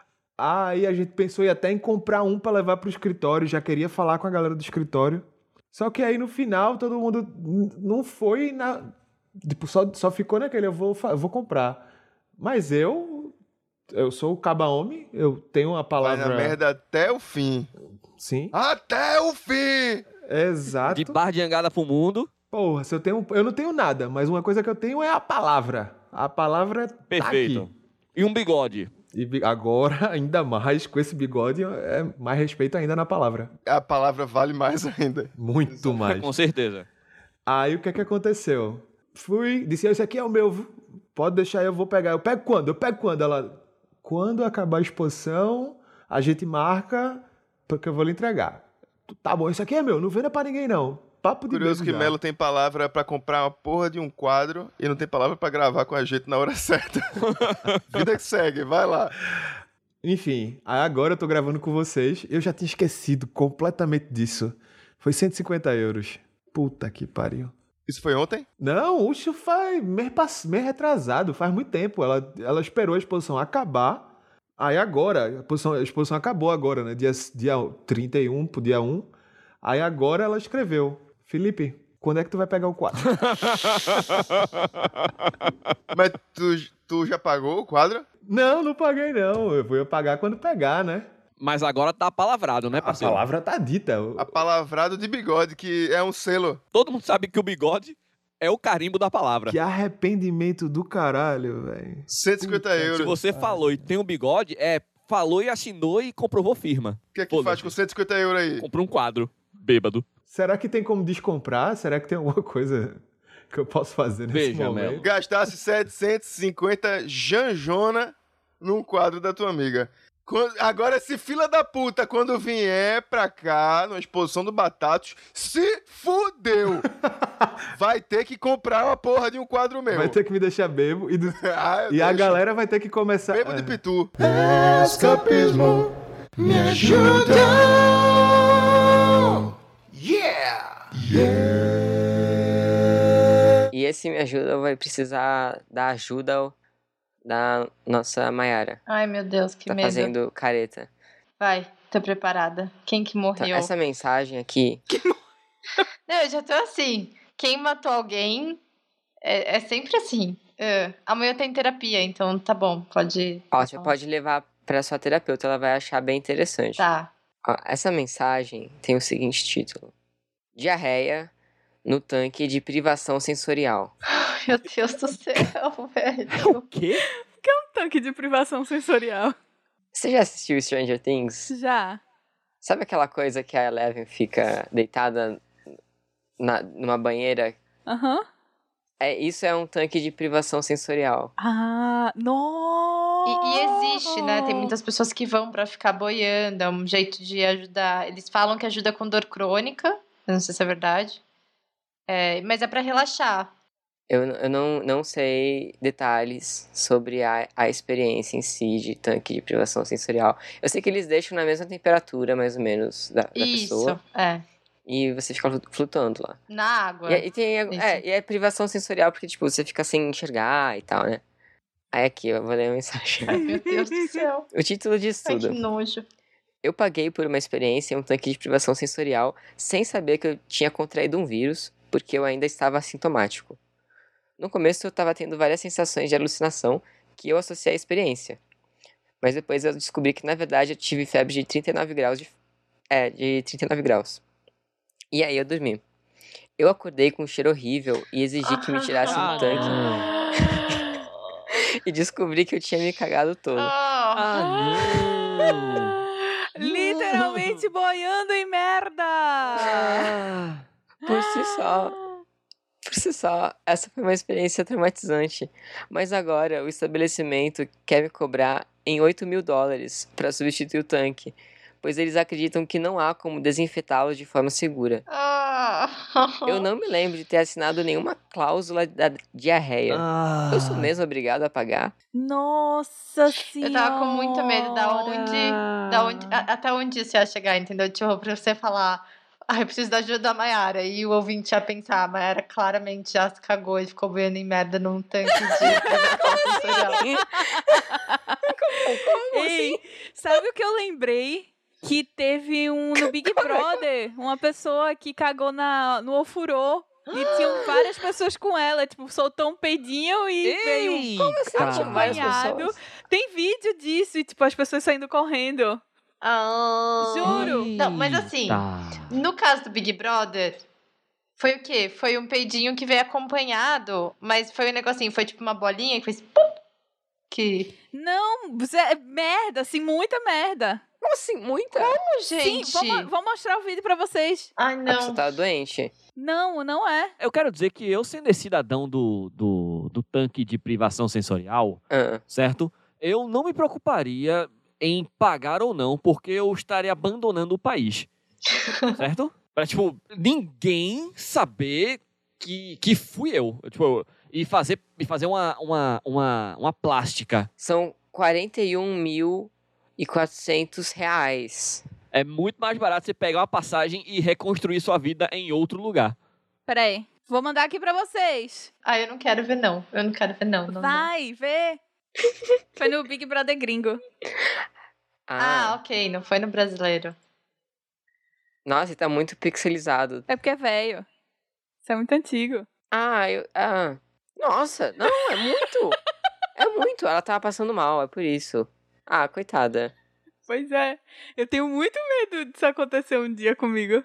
[SPEAKER 10] Aí a gente pensou em até em comprar um pra levar pro escritório, já queria falar com a galera do escritório. Só que aí no final todo mundo n- não foi na... Tipo, só, só ficou naquele, eu vou, fa- eu vou comprar. Mas eu, eu sou o caba-homem, eu tenho uma
[SPEAKER 4] Vai
[SPEAKER 10] palavra...
[SPEAKER 4] na merda até o fim.
[SPEAKER 10] Sim,
[SPEAKER 4] Até o fim!
[SPEAKER 10] exato.
[SPEAKER 1] De bar de angada pro mundo.
[SPEAKER 10] Porra, se eu tenho... Eu não tenho nada, mas uma coisa que eu tenho é a palavra. A palavra tá
[SPEAKER 1] Perfeito.
[SPEAKER 10] aqui.
[SPEAKER 1] E um bigode.
[SPEAKER 10] E bi- agora, ainda mais, com esse bigode, é mais respeito ainda na palavra.
[SPEAKER 4] A palavra vale mais ainda.
[SPEAKER 10] Muito mais.
[SPEAKER 1] Com certeza.
[SPEAKER 10] Aí o que é que aconteceu? Fui, disse, esse aqui é o meu, pode deixar aí, eu vou pegar. Eu pego quando? Eu pego quando? Ela, quando acabar a exposição, a gente marca, porque eu vou lhe entregar. Tá bom, isso aqui é meu, não venda pra ninguém não. Papo de
[SPEAKER 4] Curioso
[SPEAKER 10] bebo
[SPEAKER 4] que
[SPEAKER 10] já.
[SPEAKER 4] Melo tem palavra pra comprar uma porra de um quadro e não tem palavra pra gravar com a gente na hora certa. Vida que segue, vai lá.
[SPEAKER 10] Enfim, aí agora eu tô gravando com vocês, eu já tinha esquecido completamente disso. Foi cento e cinquenta euros. Puta que pariu.
[SPEAKER 4] Isso foi ontem?
[SPEAKER 10] Não, isso faz mês, pass... mês retrasado, faz muito tempo. Ela, ela esperou a exposição acabar. Aí agora, a exposição, a exposição acabou agora, né? Dia, dia trinta e um pro dia um. Aí agora ela escreveu: Felipe, quando é que tu vai pegar o quadro?
[SPEAKER 4] Mas tu, tu já pagou o quadro?
[SPEAKER 10] Não, não paguei não. Eu vou pagar quando pegar, né?
[SPEAKER 12] Mas agora tá palavrado, né,
[SPEAKER 10] A
[SPEAKER 12] parceiro?
[SPEAKER 10] palavra tá dita.
[SPEAKER 4] A palavrado de bigode, que é um selo.
[SPEAKER 12] Todo mundo sabe que o bigode é o carimbo da palavra.
[SPEAKER 10] Que arrependimento do caralho, velho.
[SPEAKER 4] cento e cinquenta
[SPEAKER 12] Se
[SPEAKER 4] euros.
[SPEAKER 12] você falou e tem um bigode, é falou e assinou e comprovou firma.
[SPEAKER 4] O que é que faz com cento e cinquenta euros aí?
[SPEAKER 12] Compra um quadro, bêbado.
[SPEAKER 10] Será que tem como descomprar? Será que tem alguma coisa que eu posso fazer nesse
[SPEAKER 12] Veja,
[SPEAKER 10] momento?
[SPEAKER 12] Melo.
[SPEAKER 4] Gastasse setecentos e cinquenta janjona num quadro da tua amiga. Quando- agora, esse fila da puta, quando vier pra cá, numa exposição do Batatos, se fudeu. Vai ter que comprar uma porra de um quadro meu.
[SPEAKER 10] Vai ter que me deixar bebo e, do-
[SPEAKER 4] Ah, eu
[SPEAKER 10] e a
[SPEAKER 4] deixo.
[SPEAKER 10] galera vai ter que começar...
[SPEAKER 4] Bebo de pitu.
[SPEAKER 11] Escapismo, me ajuda.
[SPEAKER 4] Yeah!
[SPEAKER 2] E esse Me Ajuda vai precisar da ajuda da nossa Mayara.
[SPEAKER 5] Ai, meu Deus, que
[SPEAKER 2] Tá
[SPEAKER 5] medo.
[SPEAKER 2] fazendo careta.
[SPEAKER 5] Vai, tô preparada. Quem que morreu?
[SPEAKER 2] Então, essa mensagem aqui...
[SPEAKER 5] Não, eu já tô assim. Quem matou alguém é, é sempre assim. É, amanhã tem terapia, então tá bom, pode...
[SPEAKER 2] Ó, você pode levar pra sua terapeuta, ela vai achar bem interessante.
[SPEAKER 5] Tá.
[SPEAKER 2] Ó, essa mensagem tem o seguinte título. Diarreia no tanque de privação sensorial.
[SPEAKER 5] Meu Deus do céu, velho.
[SPEAKER 12] O quê?
[SPEAKER 3] O que é um tanque de privação sensorial?
[SPEAKER 2] Você já assistiu Stranger Things?
[SPEAKER 3] Já.
[SPEAKER 2] Sabe aquela coisa que a Eleven fica deitada na, numa banheira?
[SPEAKER 3] Aham.
[SPEAKER 2] É, isso é um tanque de privação sensorial.
[SPEAKER 3] Ah,
[SPEAKER 5] E,
[SPEAKER 3] nossa!
[SPEAKER 5] e existe, né? Tem muitas pessoas que vão pra ficar boiando, é um jeito de ajudar. Eles falam que ajuda com dor crônica, eu não sei se é verdade. É, mas é pra relaxar.
[SPEAKER 2] Eu, eu não, não sei detalhes sobre a, a experiência em si de tanque de privação sensorial. Eu sei que eles deixam na mesma temperatura, mais ou menos, da, da
[SPEAKER 5] Isso,
[SPEAKER 2] pessoa.
[SPEAKER 5] é.
[SPEAKER 2] E você fica flu- flutuando lá.
[SPEAKER 5] Na água.
[SPEAKER 2] E, e tem,
[SPEAKER 5] Isso.
[SPEAKER 2] é, e é privação sensorial porque, tipo, você fica sem enxergar e tal, né? Aí aqui, eu vou ler a mensagem.
[SPEAKER 5] Ai, meu Deus do céu.
[SPEAKER 2] O título diz
[SPEAKER 5] Ai,
[SPEAKER 2] tudo.
[SPEAKER 5] que nojo.
[SPEAKER 2] Eu paguei por uma experiência em um tanque de privação sensorial sem saber que eu tinha contraído um vírus, porque eu ainda estava assintomático. No começo eu estava tendo várias sensações de alucinação que eu associei à experiência. Mas depois eu descobri que na verdade eu tive febre de trinta e nove graus de... É, de trinta e nove graus. E aí eu dormi. Eu acordei com um cheiro horrível e exigi que me tirassem do
[SPEAKER 12] Ah,
[SPEAKER 2] tanque.
[SPEAKER 12] não.
[SPEAKER 2] E descobri que eu tinha me cagado todo.
[SPEAKER 5] Ah,
[SPEAKER 3] Literalmente boiando em merda!
[SPEAKER 2] Ah, por si só. Por si só, essa foi uma experiência traumatizante. Mas agora o estabelecimento quer me cobrar em oito mil dólares para substituir o tanque, pois eles acreditam que não há como desinfetá-lo de forma segura.
[SPEAKER 5] ah.
[SPEAKER 2] Eu não me lembro de ter assinado nenhuma cláusula da diarreia.
[SPEAKER 12] Ah.
[SPEAKER 2] Eu sou mesmo obrigado a pagar?
[SPEAKER 3] Nossa senhora!
[SPEAKER 5] Eu tava com muito medo da onde, da onde a- até onde isso ia chegar, entendeu? Tipo, pra você falar, ah, eu preciso da ajuda da Mayara. E o ouvinte ia pensar, a Mayara claramente já se cagou e ficou boiando em merda num tanque de privação sensorial.
[SPEAKER 2] Como
[SPEAKER 3] Ei, sabe o que eu lembrei? Que teve um no Big Brother, uma pessoa que cagou na, no ofurô. E tinham várias pessoas com ela, tipo, soltou um peidinho e veio
[SPEAKER 2] Como assim? Tinha várias
[SPEAKER 3] acompanhado.
[SPEAKER 2] pessoas?
[SPEAKER 3] Tem vídeo disso, e tipo, as pessoas saindo correndo.
[SPEAKER 5] Ah.
[SPEAKER 3] Juro.
[SPEAKER 5] Não, mas assim, no caso do Big Brother, foi o quê? Foi um peidinho que veio acompanhado, mas foi um negocinho, foi tipo uma bolinha que fez pum, que...
[SPEAKER 3] Não, Zé, merda, assim, muita merda.
[SPEAKER 2] Como assim? Muita?
[SPEAKER 5] Como,
[SPEAKER 3] Sim,
[SPEAKER 5] gente?
[SPEAKER 3] vou, mo- vou mostrar o vídeo pra vocês.
[SPEAKER 5] Ai,
[SPEAKER 2] A pessoa
[SPEAKER 5] não.
[SPEAKER 2] tava doente?
[SPEAKER 3] Não, não é.
[SPEAKER 12] Eu quero dizer que eu, sendo esse cidadão do, do, do tanque de privação sensorial,
[SPEAKER 2] Ah.
[SPEAKER 12] certo? Eu não me preocuparia em pagar ou não, porque eu estaria abandonando o país. Certo? Pra, tipo, ninguém saber que, que fui eu. Tipo, e fazer, e fazer uma, uma, uma, uma plástica.
[SPEAKER 2] São quarenta e um mil e quatrocentos reais.
[SPEAKER 12] É muito mais barato você pegar uma passagem e reconstruir sua vida em outro lugar.
[SPEAKER 3] Peraí, vou mandar aqui pra vocês.
[SPEAKER 5] Ah, eu não quero ver, não. Eu não quero ver, não. não, não.
[SPEAKER 3] Vai, vê. Foi no Big Brother gringo.
[SPEAKER 5] Ah,
[SPEAKER 2] Ah,
[SPEAKER 5] ok. Não foi no brasileiro.
[SPEAKER 2] nossa, tá muito pixelizado.
[SPEAKER 3] É porque é velho. Isso é muito antigo.
[SPEAKER 2] Ah, eu. Ah. Nossa, não, é muito. É muito. Ela tava passando mal, é por isso. Ah, coitada.
[SPEAKER 3] Pois é. Eu tenho muito medo disso acontecer um dia comigo.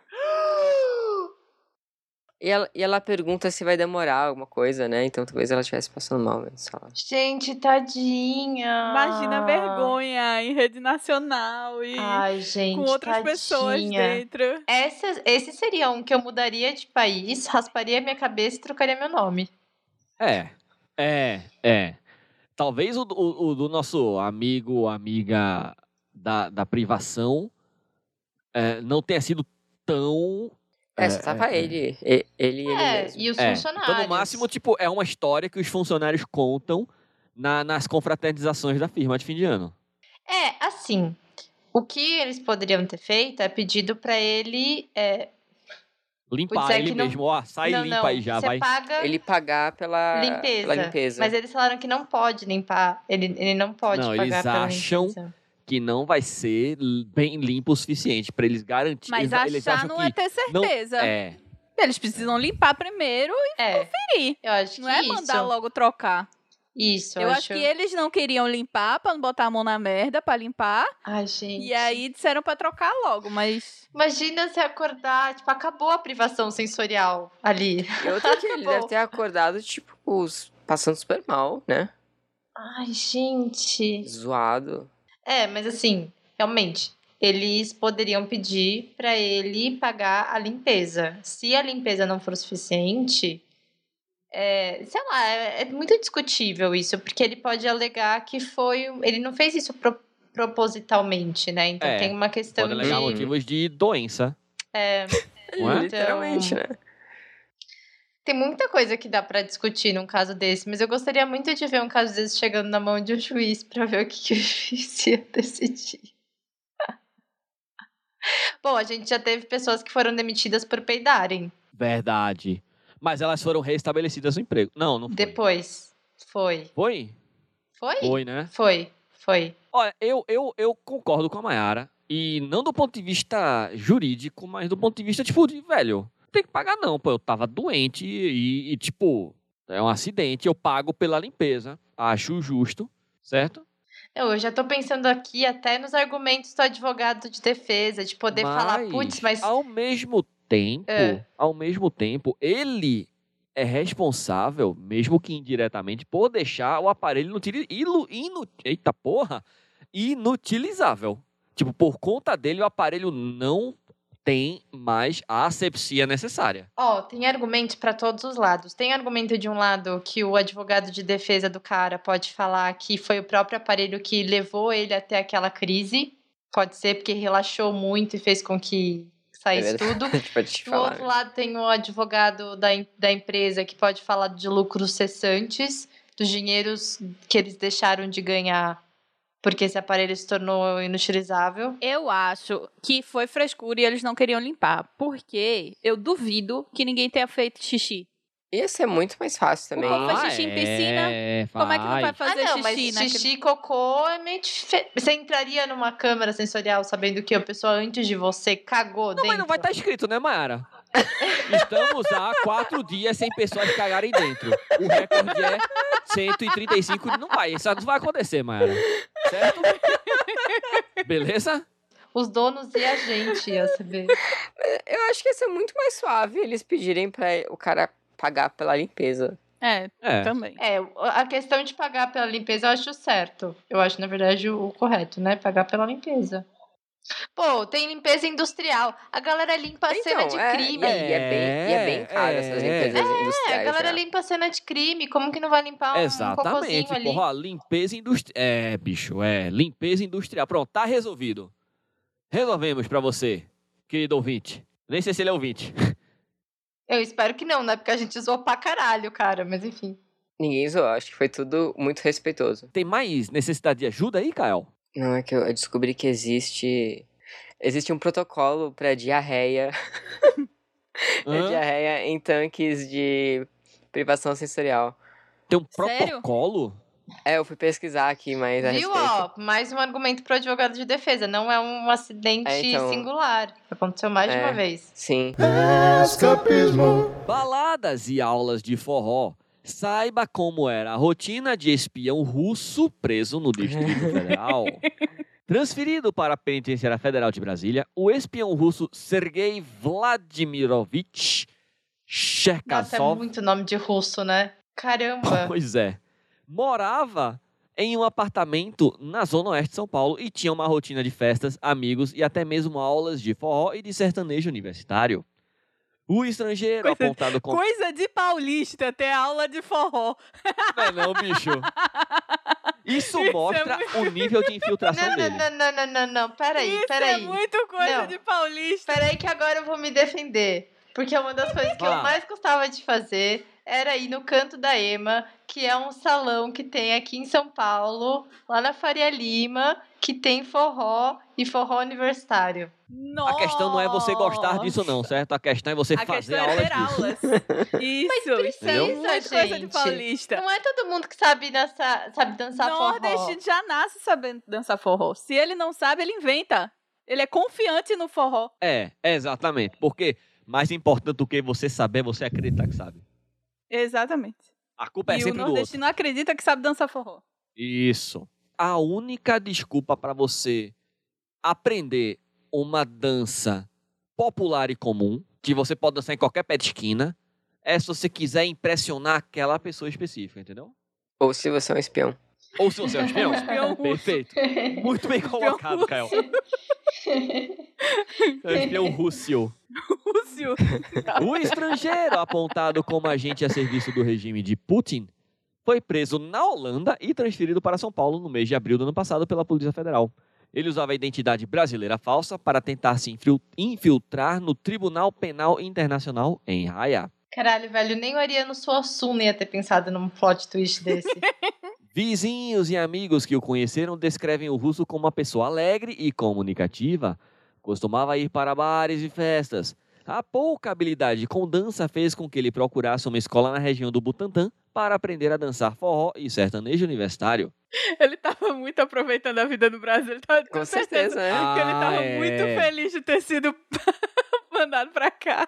[SPEAKER 2] E ela, e ela pergunta se vai demorar alguma coisa, né? Então talvez ela estivesse passando mal mesmo, sei lá.
[SPEAKER 5] Gente, tadinha.
[SPEAKER 3] Imagina a vergonha em rede nacional e
[SPEAKER 5] Ai, gente,
[SPEAKER 3] com outras
[SPEAKER 5] tadinha.
[SPEAKER 3] pessoas dentro.
[SPEAKER 5] Essa, esse seria um que eu mudaria de país, rasparia minha cabeça e trocaria meu nome.
[SPEAKER 12] É, é, é. Talvez o, o, o do nosso amigo, amiga da, da privação é, não tenha sido tão...
[SPEAKER 2] É, só tava
[SPEAKER 12] é,
[SPEAKER 2] ele. e- Ele e ele
[SPEAKER 5] É,
[SPEAKER 2] mesmo.
[SPEAKER 5] e os
[SPEAKER 12] É,
[SPEAKER 5] funcionários.
[SPEAKER 12] então, no máximo, tipo, é uma história que os funcionários contam na- nas confraternizações da firma de fim de ano.
[SPEAKER 5] É, assim, o que eles poderiam ter feito é pedido pra ele... É,
[SPEAKER 12] Limpar
[SPEAKER 5] Putz, é
[SPEAKER 12] ele
[SPEAKER 5] que não-
[SPEAKER 12] mesmo, ó, sai e
[SPEAKER 5] não,
[SPEAKER 12] limpa
[SPEAKER 5] não,
[SPEAKER 12] aí já,
[SPEAKER 5] você
[SPEAKER 12] vai.
[SPEAKER 5] paga
[SPEAKER 2] Ele pagar pela
[SPEAKER 5] limpeza,
[SPEAKER 2] pela limpeza.
[SPEAKER 5] Mas eles falaram que não pode limpar. Ele, ele não pode
[SPEAKER 12] Não,
[SPEAKER 5] pagar
[SPEAKER 12] eles
[SPEAKER 5] pela
[SPEAKER 12] acham
[SPEAKER 5] limpeza.
[SPEAKER 12] que não vai ser l- bem limpo o suficiente pra eles garantirem.
[SPEAKER 3] Mas
[SPEAKER 12] eles, eles
[SPEAKER 3] achar
[SPEAKER 12] acham
[SPEAKER 3] não
[SPEAKER 12] que
[SPEAKER 3] é ter certeza.
[SPEAKER 12] Não, é,
[SPEAKER 3] Eles precisam limpar primeiro e
[SPEAKER 5] É,
[SPEAKER 3] conferir.
[SPEAKER 5] eu acho
[SPEAKER 3] Não
[SPEAKER 5] que
[SPEAKER 3] é
[SPEAKER 5] isso.
[SPEAKER 3] mandar logo trocar.
[SPEAKER 5] Isso,
[SPEAKER 3] Eu acho que eles não queriam limpar pra não botar a mão na merda pra limpar.
[SPEAKER 5] Ai, gente.
[SPEAKER 3] E aí disseram pra trocar logo, mas...
[SPEAKER 5] Imagina se acordar, tipo, acabou a privação sensorial ali.
[SPEAKER 2] E outra que ele
[SPEAKER 5] Acabou.
[SPEAKER 2] deve ter acordado, tipo, os, passando super mal, né?
[SPEAKER 5] Ai, gente.
[SPEAKER 2] Zoado.
[SPEAKER 5] É, mas assim, realmente, eles poderiam pedir pra ele pagar a limpeza. Se a limpeza não for suficiente, é, sei lá, é, é muito discutível isso, porque ele pode alegar que foi. Ele não fez isso pro- propositalmente, né? Então
[SPEAKER 12] É,
[SPEAKER 5] tem uma questão
[SPEAKER 12] pode alegar
[SPEAKER 5] de.
[SPEAKER 12] motivos de doença.
[SPEAKER 5] É,
[SPEAKER 12] Não é?
[SPEAKER 2] Literalmente, né?
[SPEAKER 5] tem muita coisa que dá pra discutir num caso desse, mas eu gostaria muito de ver um caso desse chegando na mão de um juiz pra ver o que, que o juiz ia decidir. Bom, a gente já teve pessoas que foram demitidas por peidarem.
[SPEAKER 12] Verdade. Mas elas foram restabelecidas no emprego. Não, não foi.
[SPEAKER 5] Depois. Foi.
[SPEAKER 12] Foi?
[SPEAKER 5] Foi?
[SPEAKER 12] Foi, né?
[SPEAKER 5] Foi. Foi.
[SPEAKER 12] Olha, eu, eu, eu concordo com a Mayara. E não do ponto de vista jurídico, mas do ponto de vista, tipo, de, velho, não tem que pagar não, pô. Eu tava doente e, e, tipo, é um acidente, eu pago pela limpeza. Acho justo, certo?
[SPEAKER 5] Eu, eu já tô pensando aqui até nos argumentos do advogado de defesa, de poder falar, putz, mas...
[SPEAKER 12] ao mesmo tempo,
[SPEAKER 5] É.
[SPEAKER 12] ao mesmo tempo, ele é responsável, mesmo que indiretamente, por deixar o aparelho inutili- ilu- inu- eita porra, inutilizável. Tipo, por conta dele, o aparelho não tem mais a asepsia necessária.
[SPEAKER 5] Ó, tem argumentos pra todos os lados. Tem argumento de um lado que o advogado de defesa do cara pode falar que foi o próprio aparelho que levou ele até aquela crise. Pode ser porque relaxou muito e fez com que saísse
[SPEAKER 2] É
[SPEAKER 5] tudo.
[SPEAKER 2] Pode te
[SPEAKER 5] Do
[SPEAKER 2] falar.
[SPEAKER 5] outro lado tem o advogado da, em- da empresa que pode falar de lucros cessantes, dos dinheiros que eles deixaram de ganhar porque esse aparelho se tornou inutilizável.
[SPEAKER 3] Eu acho que foi frescura e eles não queriam limpar. Porque eu duvido que ninguém tenha feito xixi.
[SPEAKER 2] Ia ser muito mais fácil também.
[SPEAKER 3] O povo faz xixi em piscina.
[SPEAKER 12] É,
[SPEAKER 3] Como é que não vai fazer
[SPEAKER 5] ah, não,
[SPEAKER 3] xixi,
[SPEAKER 5] mas
[SPEAKER 3] né?
[SPEAKER 5] xixi e cocô é meio diferente. Você entraria numa câmara sensorial sabendo que a pessoa antes de você cagou
[SPEAKER 12] Não,
[SPEAKER 5] dentro?
[SPEAKER 12] mas não vai estar escrito, né, Mayara? Estamos há quatro dias sem pessoas cagarem dentro. O recorde é cento e trinta e cinco. Não vai, isso não vai acontecer, Mayara. Certo? Beleza?
[SPEAKER 5] Os donos e a gente ia saber.
[SPEAKER 2] Eu acho que ia ser muito mais suave eles pedirem pra o cara pagar pela limpeza.
[SPEAKER 3] É,
[SPEAKER 12] É.
[SPEAKER 3] também.
[SPEAKER 5] É, a questão de pagar pela limpeza eu acho certo. Eu acho, na verdade, o correto, né? Pagar pela limpeza. Pô, tem limpeza industrial. A galera limpa a cena de
[SPEAKER 2] é,
[SPEAKER 5] crime.
[SPEAKER 2] E é, bem, e é bem caro essas
[SPEAKER 12] É,
[SPEAKER 2] limpezas
[SPEAKER 5] É,
[SPEAKER 2] industriais.
[SPEAKER 5] a galera
[SPEAKER 2] já.
[SPEAKER 5] limpa a cena de crime. Como que não vai limpar um, um
[SPEAKER 12] Exatamente.
[SPEAKER 5] cocôzinho ali?
[SPEAKER 12] Porra, ó, limpeza industrial. É, bicho, é. Limpeza industrial. Pronto, tá resolvido. Resolvemos pra você, querido ouvinte. Nem sei se ele é ouvinte.
[SPEAKER 5] Eu espero que não, né? Porque a gente zoou pra caralho, cara. Mas enfim.
[SPEAKER 2] Ninguém zoou, acho que foi tudo muito respeitoso.
[SPEAKER 12] Tem mais necessidade de ajuda aí, Kael?
[SPEAKER 2] Não, é que eu descobri que existe. Existe um protocolo pra diarreia. pra
[SPEAKER 12] Hã?
[SPEAKER 2] diarreia em tanques de privação sensorial.
[SPEAKER 12] Tem um
[SPEAKER 3] Sério?
[SPEAKER 12] protocolo?
[SPEAKER 2] É, eu fui pesquisar aqui, mas a
[SPEAKER 5] Viu,
[SPEAKER 2] respeito.
[SPEAKER 5] ó? Mais um argumento pro advogado de defesa. Não é um acidente
[SPEAKER 2] É, então-
[SPEAKER 5] singular. Aconteceu mais de
[SPEAKER 2] É.
[SPEAKER 5] uma vez.
[SPEAKER 2] Sim.
[SPEAKER 11] Escapismo.
[SPEAKER 12] Baladas e aulas de forró. Saiba como era a rotina de espião russo preso no Distrito Federal. Transferido para a Penitenciária Federal de Brasília, o espião russo Sergei Vladimirovich
[SPEAKER 5] Nossa, é
[SPEAKER 12] Cherkasov,
[SPEAKER 5] muito nome de russo, né? Caramba.
[SPEAKER 12] pois é, morava em um apartamento na zona oeste de São Paulo e tinha uma rotina de festas, amigos e até mesmo aulas de forró e de sertanejo universitário. O estrangeiro
[SPEAKER 3] Coisa,
[SPEAKER 12] apontado como...
[SPEAKER 3] coisa de paulista ter aula de forró.
[SPEAKER 12] Não é não, bicho. Isso,
[SPEAKER 3] Isso
[SPEAKER 12] mostra
[SPEAKER 3] é muito...
[SPEAKER 12] o nível de infiltração
[SPEAKER 5] Não,
[SPEAKER 12] dele.
[SPEAKER 5] não, não, não, não, não, peraí,
[SPEAKER 3] Isso
[SPEAKER 5] peraí.
[SPEAKER 3] é muito coisa
[SPEAKER 5] Não.
[SPEAKER 3] de paulista.
[SPEAKER 5] Peraí que agora eu vou me defender. Porque uma das coisas que
[SPEAKER 12] Ah.
[SPEAKER 5] eu mais gostava de fazer era ir no Canto da Ema, que é um salão que tem aqui em São Paulo, lá na Faria Lima, que tem forró e forró universitário.
[SPEAKER 3] Nossa.
[SPEAKER 12] A questão não é você gostar disso não, certo? A questão é você
[SPEAKER 3] A
[SPEAKER 12] fazer
[SPEAKER 3] questão é
[SPEAKER 12] aulas
[SPEAKER 3] ter
[SPEAKER 12] disso.
[SPEAKER 3] aulas. Isso,
[SPEAKER 5] Mas
[SPEAKER 3] isso é
[SPEAKER 5] precisa,
[SPEAKER 3] muito coisa de
[SPEAKER 5] gente.
[SPEAKER 3] paulista.
[SPEAKER 5] Não é todo mundo que sabe dançar, sabe dançar forró.
[SPEAKER 3] Nordeste já nasce sabendo dançar forró. Se ele não sabe, ele inventa. Ele é confiante no forró.
[SPEAKER 12] É, exatamente. Porque mais importante do que você saber é você acreditar que sabe.
[SPEAKER 3] Exatamente.
[SPEAKER 12] A culpa é
[SPEAKER 3] E o
[SPEAKER 12] sempre do outro.
[SPEAKER 3] nordestino acredita que sabe dançar forró.
[SPEAKER 12] Isso. A única desculpa para você aprender uma dança popular e comum, que você pode dançar em qualquer pé de esquina, é se você quiser impressionar aquela pessoa específica, entendeu?
[SPEAKER 2] Ou se você é um espião.
[SPEAKER 12] Ou se você é um espião.
[SPEAKER 3] Espião russo.
[SPEAKER 12] Perfeito. Muito bem colocado, Caio. É um espião russo.
[SPEAKER 3] Rússio.
[SPEAKER 12] O estrangeiro, apontado como agente a serviço do regime de Putin, foi preso na Holanda e transferido para São Paulo no mês de abril do ano passado pela Polícia Federal. Ele usava a identidade brasileira falsa para tentar se infiltrar no Tribunal Penal Internacional em Haia.
[SPEAKER 5] Caralho, velho, nem o Ariano Suassuna ia ter pensado num plot twist desse.
[SPEAKER 12] Vizinhos e amigos que o conheceram descrevem o russo como uma pessoa alegre e comunicativa. Costumava ir para bares e festas. A pouca habilidade com dança fez com que ele procurasse uma escola na região do Butantã para aprender a dançar forró e sertanejo universitário.
[SPEAKER 3] Ele tava muito aproveitando a vida no Brasil. Ele tava,
[SPEAKER 2] Com certeza, né?
[SPEAKER 3] que ele tava
[SPEAKER 12] Ah, é.
[SPEAKER 3] muito feliz de ter sido mandado pra cá.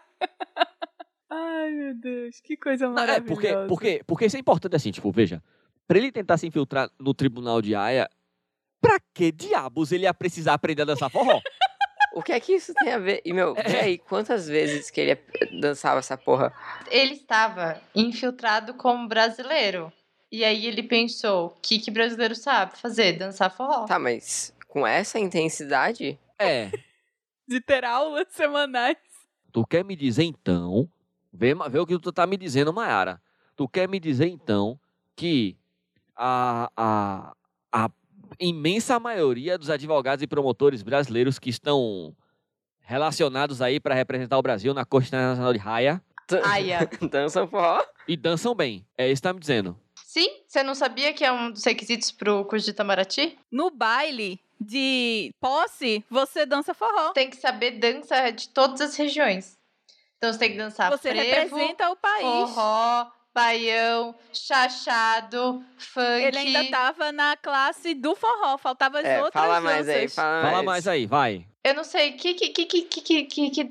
[SPEAKER 3] Ai, meu Deus, que coisa
[SPEAKER 12] É,
[SPEAKER 3] maravilhosa.
[SPEAKER 12] porque, porque, porque isso é importante assim, tipo, veja. Pra ele tentar se infiltrar no tribunal de Haia, pra que diabos ele ia precisar aprender a dançar forró?
[SPEAKER 2] O que é que isso tem a ver? E, meu,
[SPEAKER 12] É.
[SPEAKER 2] e aí, quantas vezes que ele dançava essa porra?
[SPEAKER 5] Ele estava infiltrado como brasileiro. E aí ele pensou, o que que brasileiro sabe fazer? Dançar forró.
[SPEAKER 2] Tá, mas com essa intensidade?
[SPEAKER 12] É.
[SPEAKER 3] De ter aulas semanais.
[SPEAKER 12] Tu quer me dizer então, vê, vê o que tu tá me dizendo, Mayara. Tu quer me dizer então que a, a, a imensa maioria dos advogados e promotores brasileiros que estão relacionados aí para representar o Brasil na Corte Internacional de Haia
[SPEAKER 5] Haia.
[SPEAKER 2] Dançam forró?
[SPEAKER 12] e dançam bem. É isso que tá me dizendo.
[SPEAKER 5] Sim, você não sabia que é um dos requisitos pro curso de Itamaraty?
[SPEAKER 3] No baile de posse, você dança forró.
[SPEAKER 5] Tem que saber dança de todas as regiões. Então você tem que dançar
[SPEAKER 3] Você
[SPEAKER 5] frevo,
[SPEAKER 3] representa o país.
[SPEAKER 5] forró, baião, chachado, funk.
[SPEAKER 3] Ele ainda tava na classe do forró, faltava as
[SPEAKER 2] É,
[SPEAKER 3] outras
[SPEAKER 2] fala mais aí,
[SPEAKER 3] danças.
[SPEAKER 2] fala,
[SPEAKER 12] Fala mais aí, vai.
[SPEAKER 5] Eu não sei, que que que que que que que que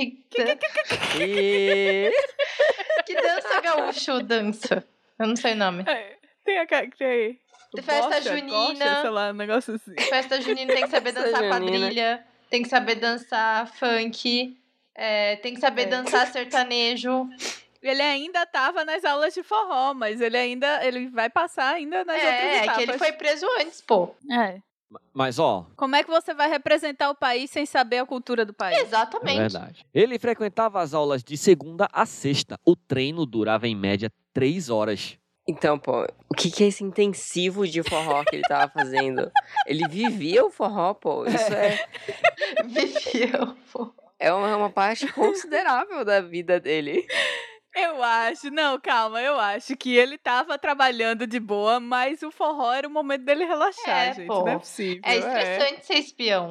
[SPEAKER 5] que,
[SPEAKER 2] E...
[SPEAKER 5] que dança gaúcho dança? Eu não sei o nome.
[SPEAKER 3] É, tem a ca- tem
[SPEAKER 5] Festa
[SPEAKER 3] Bocha,
[SPEAKER 5] junina.
[SPEAKER 3] coxa, sei lá, um negócio assim.
[SPEAKER 5] Festa junina tem que saber
[SPEAKER 2] Festa
[SPEAKER 5] dançar
[SPEAKER 2] junina.
[SPEAKER 5] quadrilha, tem que saber dançar funk, é, tem que saber
[SPEAKER 3] É.
[SPEAKER 5] dançar sertanejo.
[SPEAKER 3] Ele ainda tava nas aulas de forró, mas ele ainda ele vai passar ainda nas outras
[SPEAKER 5] É, é
[SPEAKER 3] etapas.
[SPEAKER 5] que ele foi preso antes, pô.
[SPEAKER 3] É.
[SPEAKER 12] Mas, ó,
[SPEAKER 3] Como é que você vai representar o país sem saber a cultura do país?
[SPEAKER 12] é
[SPEAKER 5] Exatamente.
[SPEAKER 12] verdade. Ele frequentava as aulas de segunda a sexta. O treino durava, em média, três horas.
[SPEAKER 2] Então, pô, o que que é esse intensivo de forró que ele tava fazendo? Ele vivia o forró, pô. Isso é,
[SPEAKER 5] Vivia, pô.
[SPEAKER 2] é uma, uma parte considerável da vida dele.
[SPEAKER 3] Eu acho, não, calma, eu acho que ele tava trabalhando de boa, mas o forró era o momento dele relaxar,
[SPEAKER 5] É,
[SPEAKER 3] gente.
[SPEAKER 5] pô.
[SPEAKER 3] Não é possível.
[SPEAKER 5] É estressante ser espião.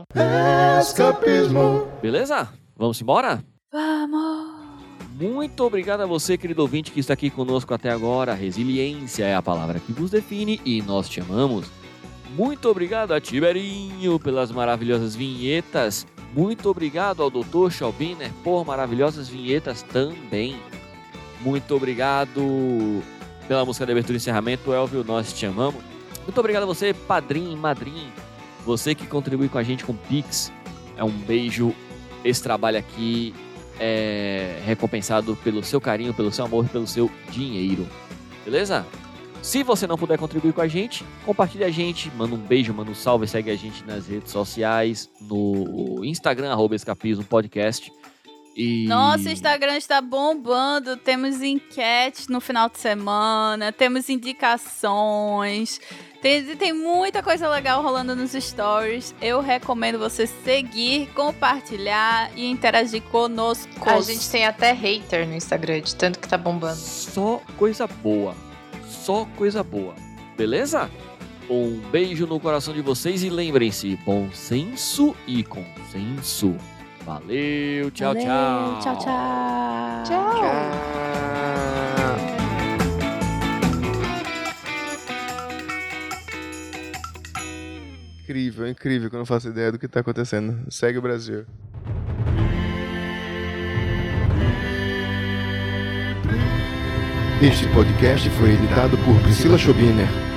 [SPEAKER 11] Escapismo.
[SPEAKER 12] Beleza? Vamos embora?
[SPEAKER 3] Vamos!
[SPEAKER 12] Muito obrigado a você, querido ouvinte, que está aqui conosco até agora. Resiliência é a palavra que vos define e nós te amamos. Muito obrigado a Tiberinho pelas maravilhosas vinhetas. Muito obrigado ao doutor Schaubiner por maravilhosas vinhetas também. Muito obrigado pela música de abertura e encerramento, Elvio, nós te amamos. Muito obrigado a você, padrinho e madrinho, Você que contribui com a gente com Pix, é um beijo. Esse trabalho aqui é recompensado pelo seu carinho, pelo seu amor, pelo seu dinheiro. Beleza? Se você não puder contribuir com a gente, compartilhe a gente, manda um beijo, manda um salve, segue a gente nas redes sociais, no Instagram, arroba Escapismo Podcast. E...
[SPEAKER 3] Nosso Instagram está bombando, temos enquetes no final de semana, temos indicações, tem, tem muita coisa legal rolando nos stories. Eu recomendo você seguir, compartilhar e interagir conosco.
[SPEAKER 5] A gente tem até hater no Instagram, de tanto que tá bombando.
[SPEAKER 12] Só coisa boa, só coisa boa, beleza? Um beijo no coração de vocês e lembrem-se, bom senso e consenso. Valeu, tchau,
[SPEAKER 3] Valeu,
[SPEAKER 12] tchau.
[SPEAKER 3] Tchau, tchau.
[SPEAKER 2] Tchau.
[SPEAKER 4] Incrível, incrível, que eu não faço ideia do que tá acontecendo. Segue o Brasil.
[SPEAKER 11] Este podcast foi editado por Priscila Schobiner.